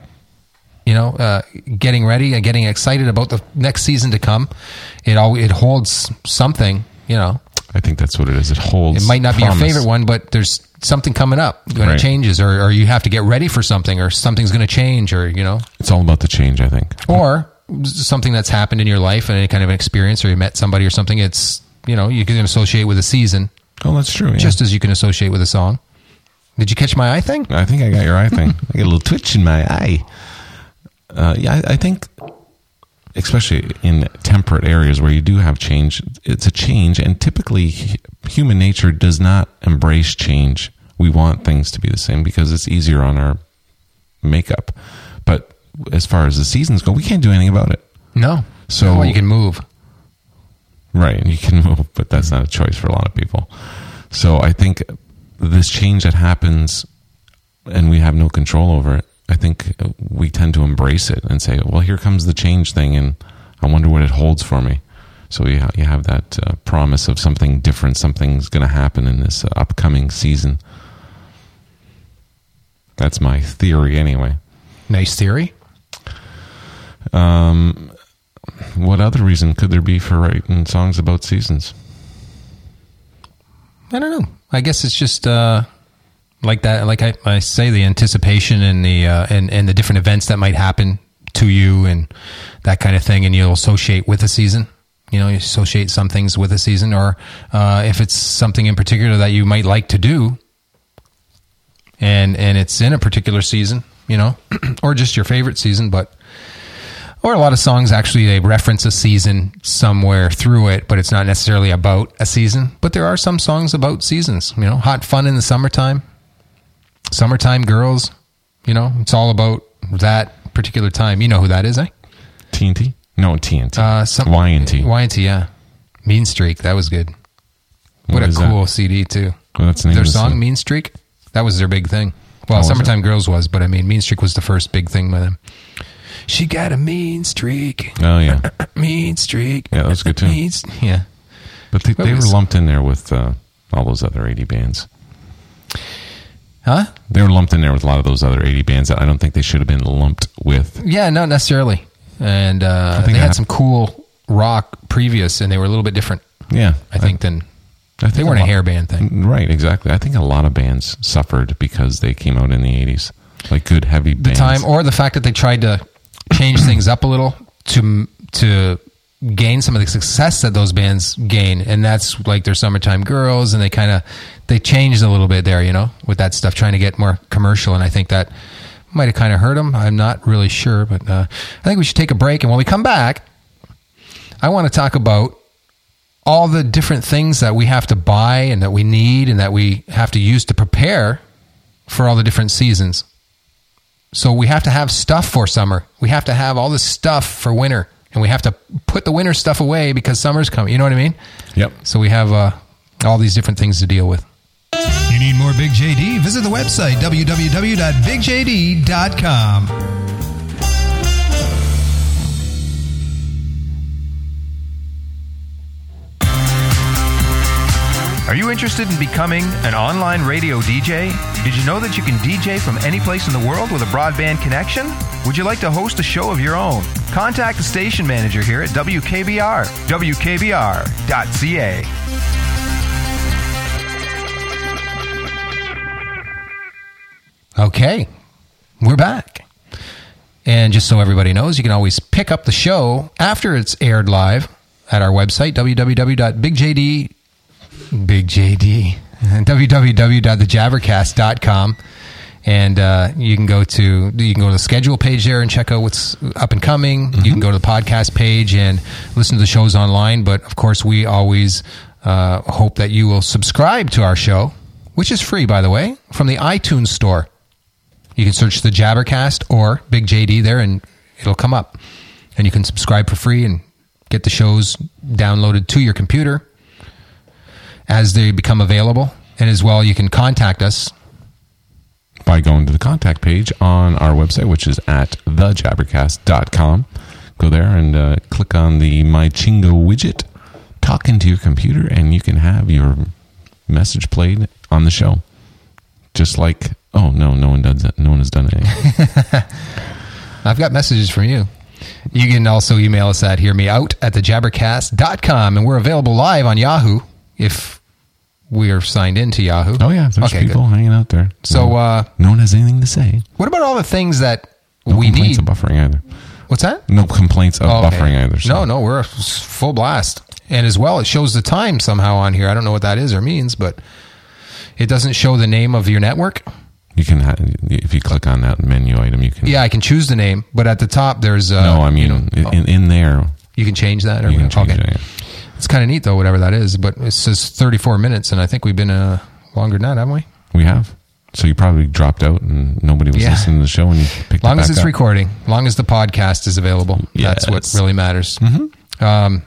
getting ready and getting excited about the next season to come. It holds something, I think that's what it is. It holds. It might not promise. be your favorite one, but there's something coming up when it changes, or you have to get ready for something, or something's going to change, or It's all about the change, I think. Or something that's happened in your life and any kind of an experience, or you met somebody or something. It's you can associate with a season. Oh, that's true. Yeah. Just as you can associate with a song. Did you catch my eye thing? I think I got your eye thing. I get a little twitch in my eye. I think, especially in temperate areas where you do have change, it's a change, and typically human nature does not embrace change. We want things to be the same because it's easier on our makeup. But as far as the seasons go, we can't do anything about it. No. So well, you can move. Right, and you can move, but that's not a choice for a lot of people. So I think this change that happens and we have no control over it, I think we tend to embrace it and say, well, here comes the change thing, and I wonder what it holds for me. So you have that promise of something different, something's going to happen in this upcoming season. That's my theory anyway. Nice theory. What other reason could there be for writing songs about seasons? I don't know. I guess it's just like that. Like I say, the anticipation and the and the different events that might happen to you and that kind of thing, and you'll associate with a season. You know, you associate some things with a season, or if it's something in particular that you might like to do, and it's in a particular season, you know, or just your favorite season, or a lot of songs actually they reference a season somewhere through it, but it's not necessarily about a season. But there are some songs about seasons, you know, Hot Fun in the Summertime, Summertime Girls, you know, it's all about that particular time. You know who that is, eh? TNT? No, TNT. YNT. YNT, yeah. Mean Streak, that was good. What a cool CD, too. Well, that's the name their of the song, song. Mean Streak, that was their big thing. Well, Summertime Girls was, but I mean, Mean Streak was the first big thing by them. She got a mean streak. Oh, yeah. Mean streak. Yeah, that was good, too. Yeah. But they were lumped in there with all those other 80 bands. Huh? They were lumped in there with a lot of those other 80 bands that I don't think they should have been lumped with. Yeah, not necessarily. And they had some cool rock previous, and they were a little bit different. Yeah. I think they weren't a hair band thing. Right, exactly. I think a lot of bands suffered because they came out in the 80s. Like good, heavy bands. The time, or the fact that they tried to change things up a little to gain some of the success that those bands gain, and that's like their Summertime Girls, and they changed a little bit there, you know, with that stuff, trying to get more commercial, and I think that might have kind of hurt them. I'm not really sure, but I think we should take a break, and when we come back, I want to talk about all the different things that we have to buy and that we need and that we have to use to prepare for all the different seasons. So we have to have stuff for summer. We have to have all this stuff for winter. And we have to put the winter stuff away because summer's coming. You know what I mean? Yep. So we have all these different things to deal with. You need more Big JD? Visit the website, www.bigjd.com. Are you interested in becoming an online radio DJ? Did you know that you can DJ from any place in the world with a broadband connection? Would you like to host a show of your own? Contact the station manager here at WKBR, wkbr.ca. Okay, we're back. And just so everybody knows, you can always pick up the show after it's aired live at our website, www.thejabbercast.com, and you can go to the schedule page there and check out what's up and coming. You can go to the podcast page and listen to the shows online. But of course, we always hope that you will subscribe to our show, which is free, by the way, from the iTunes store. You can search the Jabbercast or Big JD there, and it'll come up, and you can subscribe for free and get the shows downloaded to your computer as they become available. And as well, you can contact us by going to the contact page on our website, which is at thejabbercast.com. Go there and click on the My Chingo widget, talk into your computer, and you can have your message played on the show. Just like, no one does that. No one has done it. I've got messages from you. You can also email us at hearmeout@thejabbercast.com, and we're available live on Yahoo if we are signed into Yahoo. Oh, yeah. There's people hanging out there. So, no one has anything to say. What about all the things that we need? No complaints of buffering either. What's that? No complaints of buffering either. So. No, we're full blast. And as well, it shows the time somehow on here. I don't know what that is or means, but it doesn't show the name of your network. You can, if you click on that menu item, you can. Yeah, I can choose the name, but at the top there's. No, I mean in there. You can change that. Or You can change it. Yeah. It's kind of neat though, whatever that is. But it says 34 minutes, and I think we've been longer than that, haven't we? We have. So you probably dropped out and nobody was listening to the show when you picked it back up. Long as it's recording, long as the podcast is available, that's what really matters. Mm-hmm.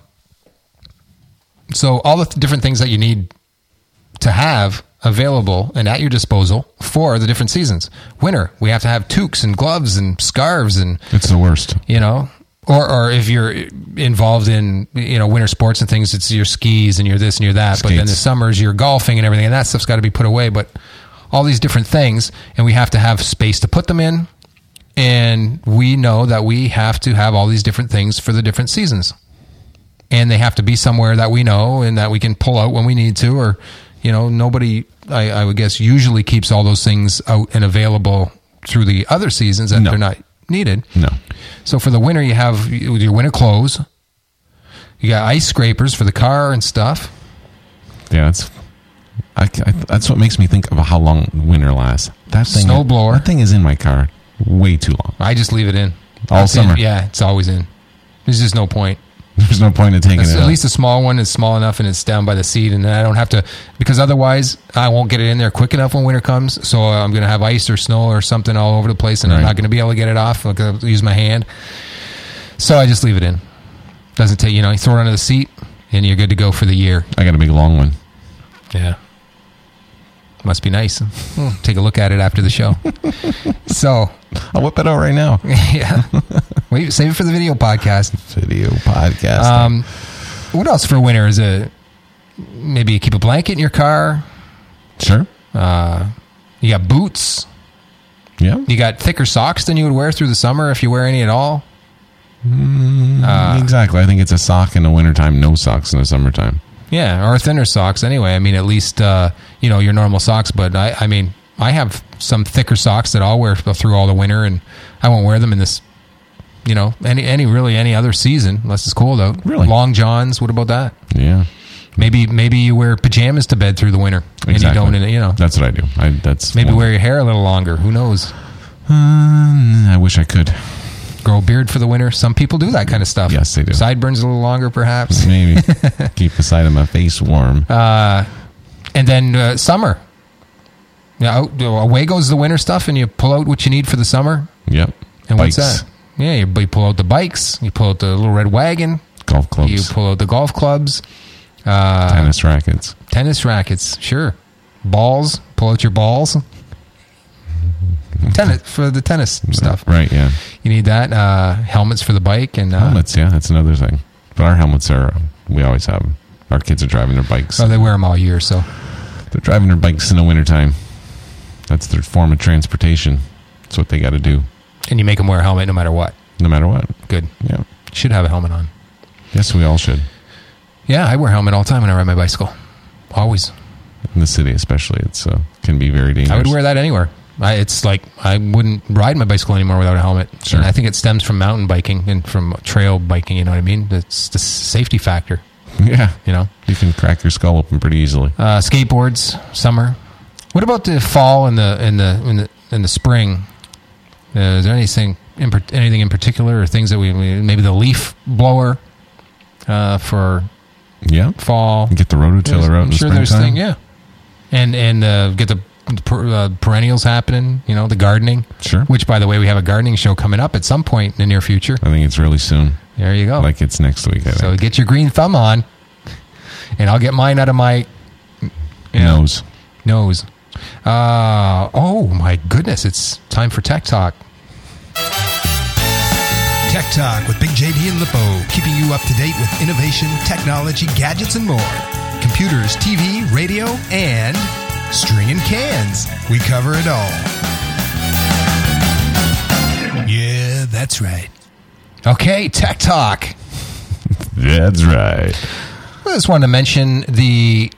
So all the different things that you need to have available and at your disposal for the different seasons. Winter, we have to have toques and gloves and scarves and It's the worst. Or if you're involved in winter sports and things, it's your skis and your this and your that. Skates. But then the summers, you're golfing and everything, and that stuff's got to be put away. But all these different things, and we have to have space to put them in. And we know that we have to have all these different things for the different seasons, and they have to be somewhere that we know and that we can pull out when we need to. Or nobody, I would guess, usually keeps all those things out and available through the other seasons that they're not needed. No. So for the winter, you have your winter clothes. You got ice scrapers for the car and stuff. Yeah, that's what makes me think of how long winter lasts. That thing, Snowblower. That thing is in my car way too long. I just leave it in All summer. Yeah, it's always in. There's just no point. There's no point in taking it At out. least a small one is small enough and it's down by the seat, and then I don't have to, because otherwise I won't get it in there quick enough when winter comes. So I'm going to have ice or snow or something all over the place, and I'm Right. not going to be able to get it off. I'm going to use my hand. So I just leave it in. Doesn't take, you throw it under the seat and you're good to go for the year. I got a big long one. Yeah. Must be nice. Take a look at it after the show. So, I'll whip it out right now. yeah. Wait, save it for the video podcast. Video podcast. What else for winter? Is it maybe keep a blanket in your car? Sure. You got boots. Yeah. You got thicker socks than you would wear through the summer if you wear any at all. Exactly. I think it's a sock in the wintertime, no socks in the summertime. Yeah, or thinner socks anyway. I mean, at least, your normal socks. But I mean, I have some thicker socks that I'll wear through all the winter, and I won't wear them in this, any other season unless it's cold out. Really? Long johns. What about that? Yeah. Maybe you wear pajamas to bed through the winter, and Exactly. you don't. That's what I do. That's Maybe one- wear your hair a little longer. Who knows? I wish I could. Grow a beard for the winter. Some people do that kind of stuff. Yes, they do. Sideburns a little longer, perhaps. Maybe keep the side of my face warm. And then summer. Yeah, away goes the winter stuff, and you pull out what you need for the summer. Yep. And Bikes, what's that? Yeah, you pull out the bikes. You pull out the little red wagon. golf clubs, You pull out the golf clubs. tennis rackets. Tennis rackets, sure. Balls. Pull out your balls. Tennis for the tennis stuff. Right, yeah. You need that. Helmets for the bike and Helmets, yeah, that's another thing. But our helmets we always have them. Our kids are driving their bikes. Oh, they wear them all year. So They're driving their bikes in the wintertime. That's their form of transportation. That's what they got to do, and you make them wear a helmet no matter what. no matter what. Good. Yeah. Should have a helmet on. Yes, we all should. Yeah, I wear a helmet all the time when I ride my bicycle. Always. In the city, especially, it's can be very dangerous. I would wear that anywhere. It's like I wouldn't ride my bicycle anymore without a helmet. Sure. And I think it stems from mountain biking and from trail biking. You know what I mean? It's the safety factor. Yeah, You can crack your skull open pretty easily. Skateboards, summer. What about the fall and the spring? Is there anything in particular, or things that we maybe the leaf blower for Yeah, fall? get the rototiller out in I'm the sure springtime. there's thing, yeah. And get the perennials happening. The gardening. Sure. Which, by the way, we have a gardening show coming up at some point in the near future. I think it's really soon. There you go. Like it's next week. I So think. get your green thumb on, and I'll get mine out of my Nose. nose. Oh my goodness! It's time for Tech Talk. Tech Talk with Big JD and Lippo, keeping you up to date with innovation, technology, gadgets, and more. Computers, TV, radio, and string and cans. We cover it all. Yeah, that's right. Okay, Tech Talk. That's right. I just wanted to mention the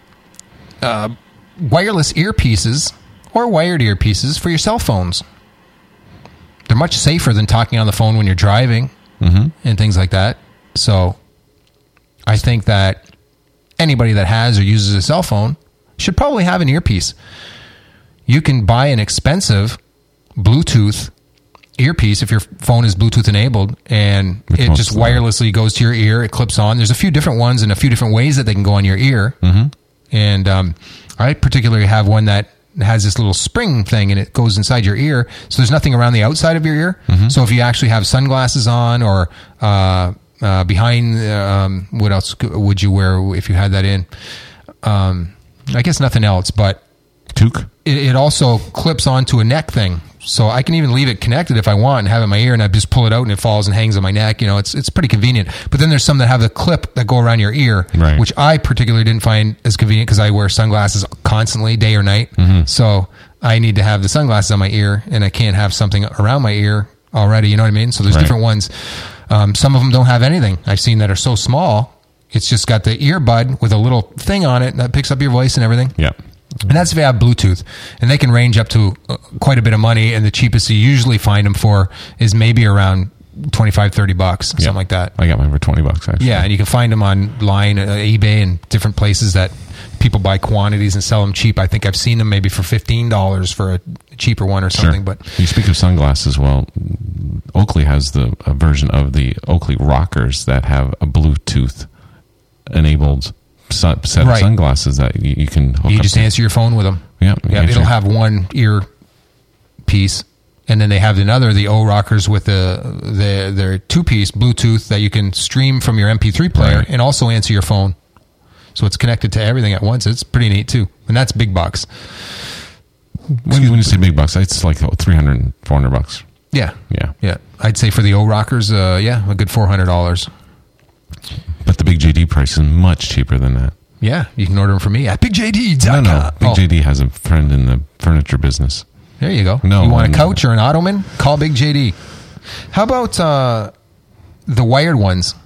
wireless earpieces or wired earpieces for your cell phones. They're much safer than talking on the phone when you're driving and things like that. So I think that anybody that has or uses a cell phone should probably have an earpiece. You can buy an expensive Bluetooth earpiece if your phone is Bluetooth enabled, and it just wirelessly goes to your ear. It clips on. There's a few different ones and a few different ways that they can go on your ear. And I particularly have one that has this little spring thing, and it goes inside your ear, so there's nothing around the outside of your ear. So if you actually have sunglasses on, or behind, what else would you wear if you had that in? I guess nothing else, but Toque. It also clips onto a neck thing. So I can even leave it connected if I want and have it in my ear, and I just pull it out and it falls and hangs on my neck. You know, it's pretty convenient. But then there's some that have the clip that go around your ear, right, which I particularly didn't find as convenient because I wear sunglasses constantly, day or night. So I need to have the sunglasses on my ear, and I can't have something around my ear already. You know what I mean? So there's different ones. Some of them don't have anything. I've seen that are so small. It's just got the earbud with a little thing on it that picks up your voice and everything. Yeah. And that's if you have Bluetooth, and they can range up to quite a bit of money. And the cheapest you usually find them for is maybe around $25-$30, something like that. I got mine for $20 actually. Yeah, and you can find them online, eBay, and different places that people buy quantities and sell them cheap. I think I've seen them maybe for $15 for a cheaper one or something. But you speak of sunglasses. Well, Oakley has a version of the Oakley Rockers that have a Bluetooth enabled set of sunglasses that you can hook you up just to. answer your phone with them. Yeah, it'll have one ear piece, and then they have the O Rockers with their two-piece Bluetooth that you can stream from your MP3 player and also answer your phone. So it's connected to everything at once. It's pretty neat too, and that's big bucks. When you say big bucks, it's like $300, $400. Yeah. Yeah. I'd say for the O Rockers, a good $400. But the Big JD price is much cheaper than that. Yeah, you can order them from me at BigJD.com. No. Big JD has a friend in the furniture business. There you go. No, you want a couch or an ottoman? Call Big JD. How about the wired ones?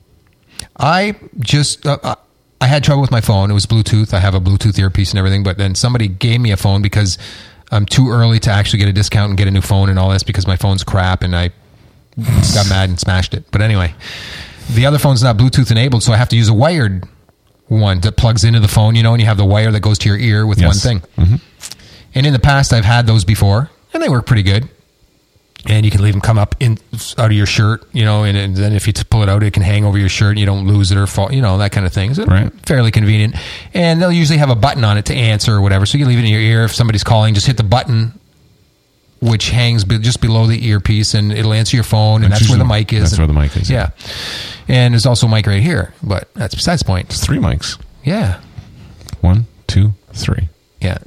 I just I had trouble with my phone. It was Bluetooth. I have a Bluetooth earpiece and everything, but then somebody gave me a phone because I'm too early to actually get a discount and get a new phone and all this because my phone's crap, and I got mad and smashed it. But anyway, the other phone's not Bluetooth enabled, so I have to use a wired one that plugs into the phone, and you have the wire that goes to your ear with one thing. And in the past, I've had those before, and they work pretty good. And you can leave them come up out of your shirt, and then if you pull it out, it can hang over your shirt, and you don't lose it or fall, that kind of thing. So fairly convenient. And they'll usually have a button on it to answer or whatever, so you can leave it in your ear. If somebody's calling, just hit the button, which hangs just below the earpiece, and it'll answer your phone, and that's where the mic is. That's where the mic is. Yeah. And there's also a mic right here, but that's besides the point. It's 3 mics. Yeah. 1, 2, 3. Yeah.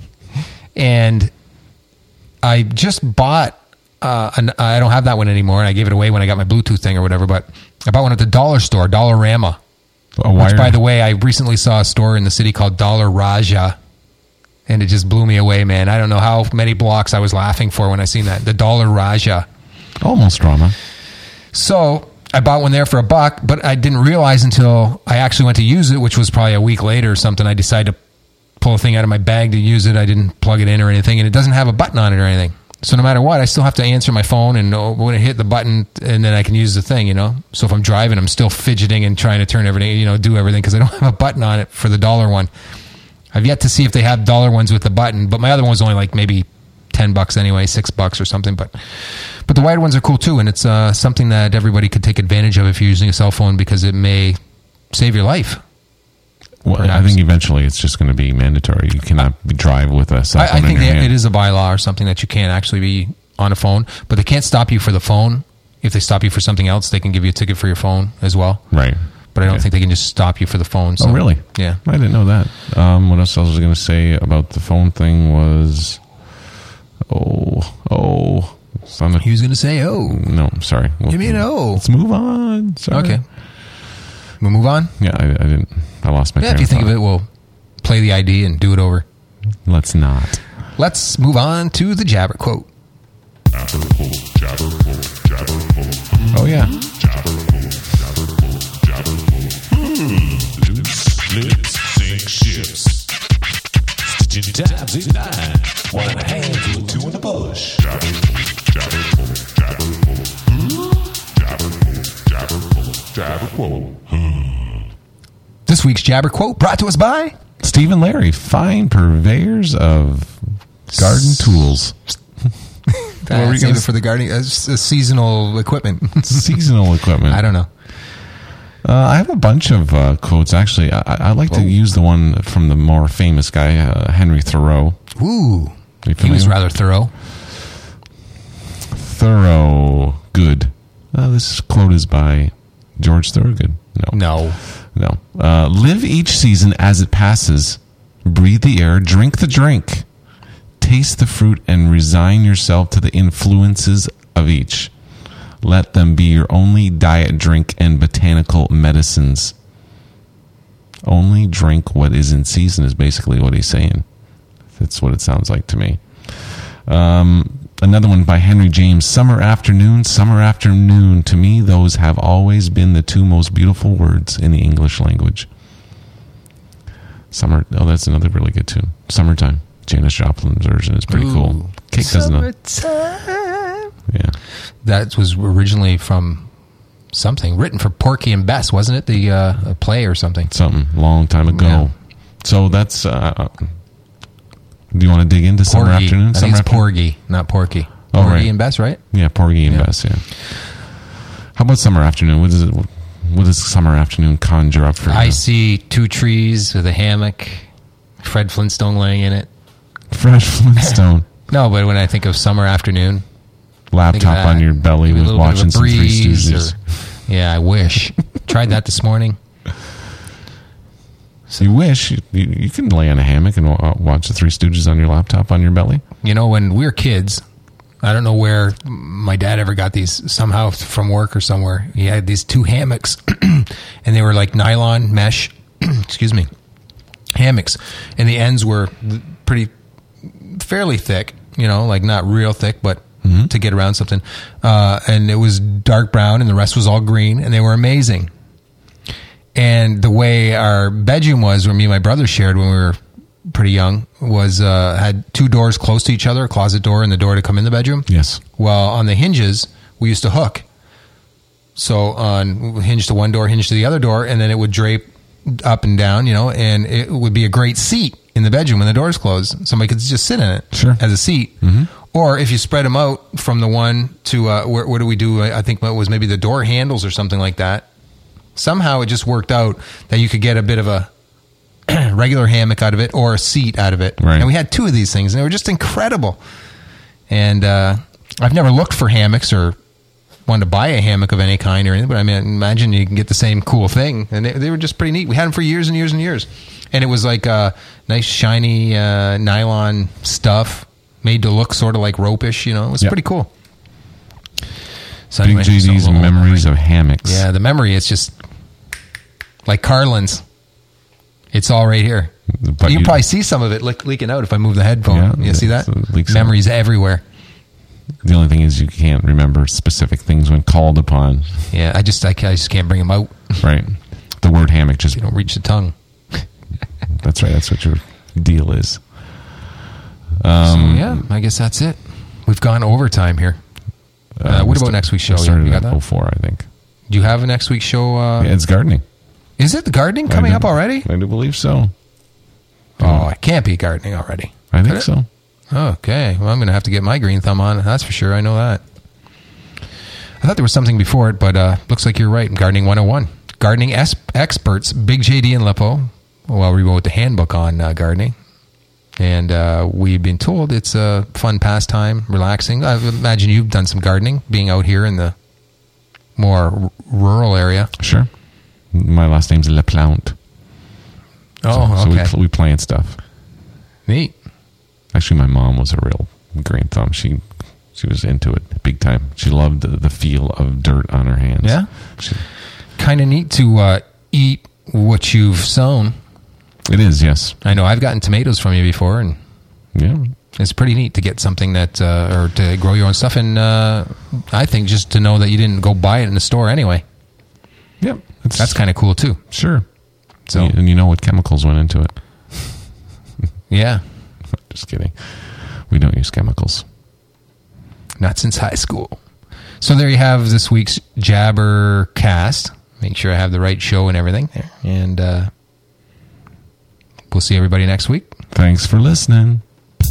And I just bought, I don't have that one anymore, and I gave it away when I got my Bluetooth thing or whatever, but I bought one at the dollar store, Dollarama. Which, by the way, I recently saw a store in the city called Dollar Raja, and it just blew me away, man. I don't know how many blocks I was laughing for when I seen that. The Dollar Raja. Almost drama. So I bought one there for $1, but I didn't realize until I actually went to use it, which was probably a week later or something. I decided to pull a thing out of my bag to use it. I didn't plug it in or anything, and it doesn't have a button on it or anything. So no matter what, I still have to answer my phone, and when I hit the button, and then I can use the thing, So if I'm driving, I'm still fidgeting and trying to turn everything, do everything, because I don't have a button on it for the dollar one. I've yet to see if they have dollar ones with the button, but my other one was only like maybe $10 anyway, $6 or something. But the wired ones are cool too, and it's something that everybody could take advantage of if you're using a cell phone, because it may save your life. Well, I think eventually it's just going to be mandatory. You cannot drive with a cell phone I think in your hand. It is a bylaw or something that you can't actually be on a phone, but they can't stop you for the phone. If they stop you for something else, they can give you a ticket for your phone as well. Right. But I don't think they can just stop you for the phone. So. Oh, really? Yeah. I didn't know that. What else I was going to say about the phone thing was... He was going to say, No, I'm sorry. Give me an O. Let's move on. Sorry. Okay. We'll move on? Yeah, I didn't. I lost my train if you think of it, we'll play the ID and do it over. Let's not. Let's move on to the Jabber quote. Oh, yeah. Lips sink ships. Stitching tabs in 9. 1 in the hand, 2 in the bush. This week's Jabber quote brought to us by Steve and Larry, fine purveyors of garden tools. What were you Save gonna it for the gardening. Seasonal equipment. Seasonal equipment. I don't know. I have a bunch of quotes, actually. I like to use the one from the more famous guy, Henry Thoreau. Ooh. You He was familiar? rather thorough. Thoreau good. This quote is by George Thorogood. No. Live each season as it passes. Breathe the air. Drink the drink. Taste the fruit and resign yourself to the influences of each. Let them be your only diet, drink, and botanical medicines. Only drink what is in season is basically what he's saying. That's what it sounds like to me. Another one by Henry James. Summer afternoon. To me, those have always been the two most beautiful words in the English language. Summer. Oh, that's another really good tune. Summertime. Janis Joplin's version is pretty cool. Kate doesn't know. Yeah. That was originally from something written for Porky and Bess, wasn't it? The a play or something. Something long time ago. Yeah. So that's. Do you want to dig into Summer Afternoon? I think it's Porgy, not Porky. Oh, Porgy right. and Bess, right? Yeah, Porgy and Bess. Yeah. How about Summer Afternoon? What does Summer Afternoon conjure up for you? I see two trees with a hammock, Fred Flintstone laying in it. Fred Flintstone. No, but when I think of Summer Afternoon, Laptop on your belly maybe a with little bit of watching a some Three breeze Stooges. yeah, I wish. Tried that this morning. You wish you can lay on a hammock and watch the Three Stooges on your laptop on your belly. You know, when we were kids, I don't know where my dad ever got these, somehow from work or somewhere. He had these two hammocks, and they were like nylon mesh, excuse me, hammocks. And the ends were fairly thick, you know, like not real thick, but to get around something. And it was dark brown, and the rest was all green, and they were amazing. And the way our bedroom was, where me and my brother shared when we were pretty young, was had two doors close to each other, a closet door and the door to come in the bedroom. Yes. Well, on the hinges, we used to hook. So on hinge to one door, hinge to the other door, and then it would drape up and down, you know, and it would be a great seat in the bedroom when the door's closed. Somebody could just sit in it Sure. as a seat. Or if you spread them out from the one to, where do we do? I think it was maybe the door handles or something like that. Somehow it just worked out that you could get a bit of a regular hammock out of it or a seat out of it. Right. And we had two of these things, and they were just incredible. And I've never looked for hammocks or wanted to buy a hammock of any kind or anything, but I mean, imagine you can get the same cool thing. And they were just pretty neat. We had them for years and years and years. And it was like nice, shiny nylon stuff made to look sort of like rope-ish, you know. It was pretty cool. So Big anyway, JD's so a little memories memory. of hammocks. Yeah, the memory, it's just like Carlin's. It's all right here. But you can probably see some of it leaking out if I move the headphone. Yeah, you see that? it leaks Memories everywhere. The only thing is you can't remember specific things when called upon. Yeah, I just can't bring them out. Right. The word hammock just... You don't reach the tongue. That's right. That's what your deal is. So, yeah, I guess that's it. We've gone overtime here. What about next week's show? Started You got at that? 04, I think. Do you have a next week's show? Yeah, it's gardening. Is it the gardening coming I up do- already? I do believe so. Oh, it can't be gardening already. I Could think it? so. Okay. Well, I'm going to have to get my green thumb on. That's for sure. I know that. I thought there was something before it, but looks like you're right. Gardening 101. Gardening experts, Big JD and Lippo. Well, we wrote the handbook on gardening. And we've been told it's a fun pastime, relaxing. I imagine you've done some gardening, being out here in the more rural area. Sure. My last name's LePlante. Oh, So okay. we plant stuff. Neat. Actually, my mom was a real green thumb. She was into it big time. She loved the feel of dirt on her hands. Yeah? She- Kind of neat to eat what you've sown. it is, yes. I know I've gotten tomatoes from you before, and Yeah. it's pretty neat to get something that, or to grow your own stuff. And I think just to know that you didn't go buy it in the store anyway. Yep. That's kind of cool too. Sure. So, And you know what chemicals went into it. yeah, Just kidding. We don't use chemicals. not since high school. So there you have this week's Jabber Cast. Make sure I have the right show and everything there. And We'll see everybody next week. Thanks for listening.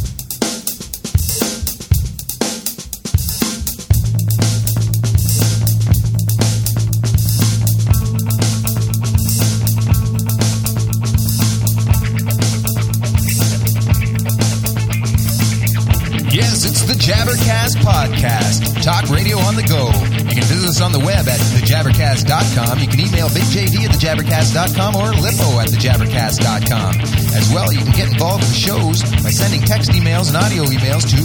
Yes, it's the Jabbercast Podcast. Talk radio on the go. You can visit us on the web at thejabbercast.com. You can email BigJD at thejabbercast.com or Lippo@thejabbercast.com. As well, you can get involved with the shows by sending text emails and audio emails to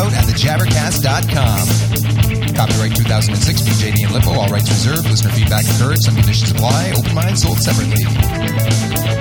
hearmeout@thejabbercast.com. Copyright 2006, BigJD and Lippo. All rights reserved. Listener feedback encouraged. Some conditions apply. Open mind sold separately.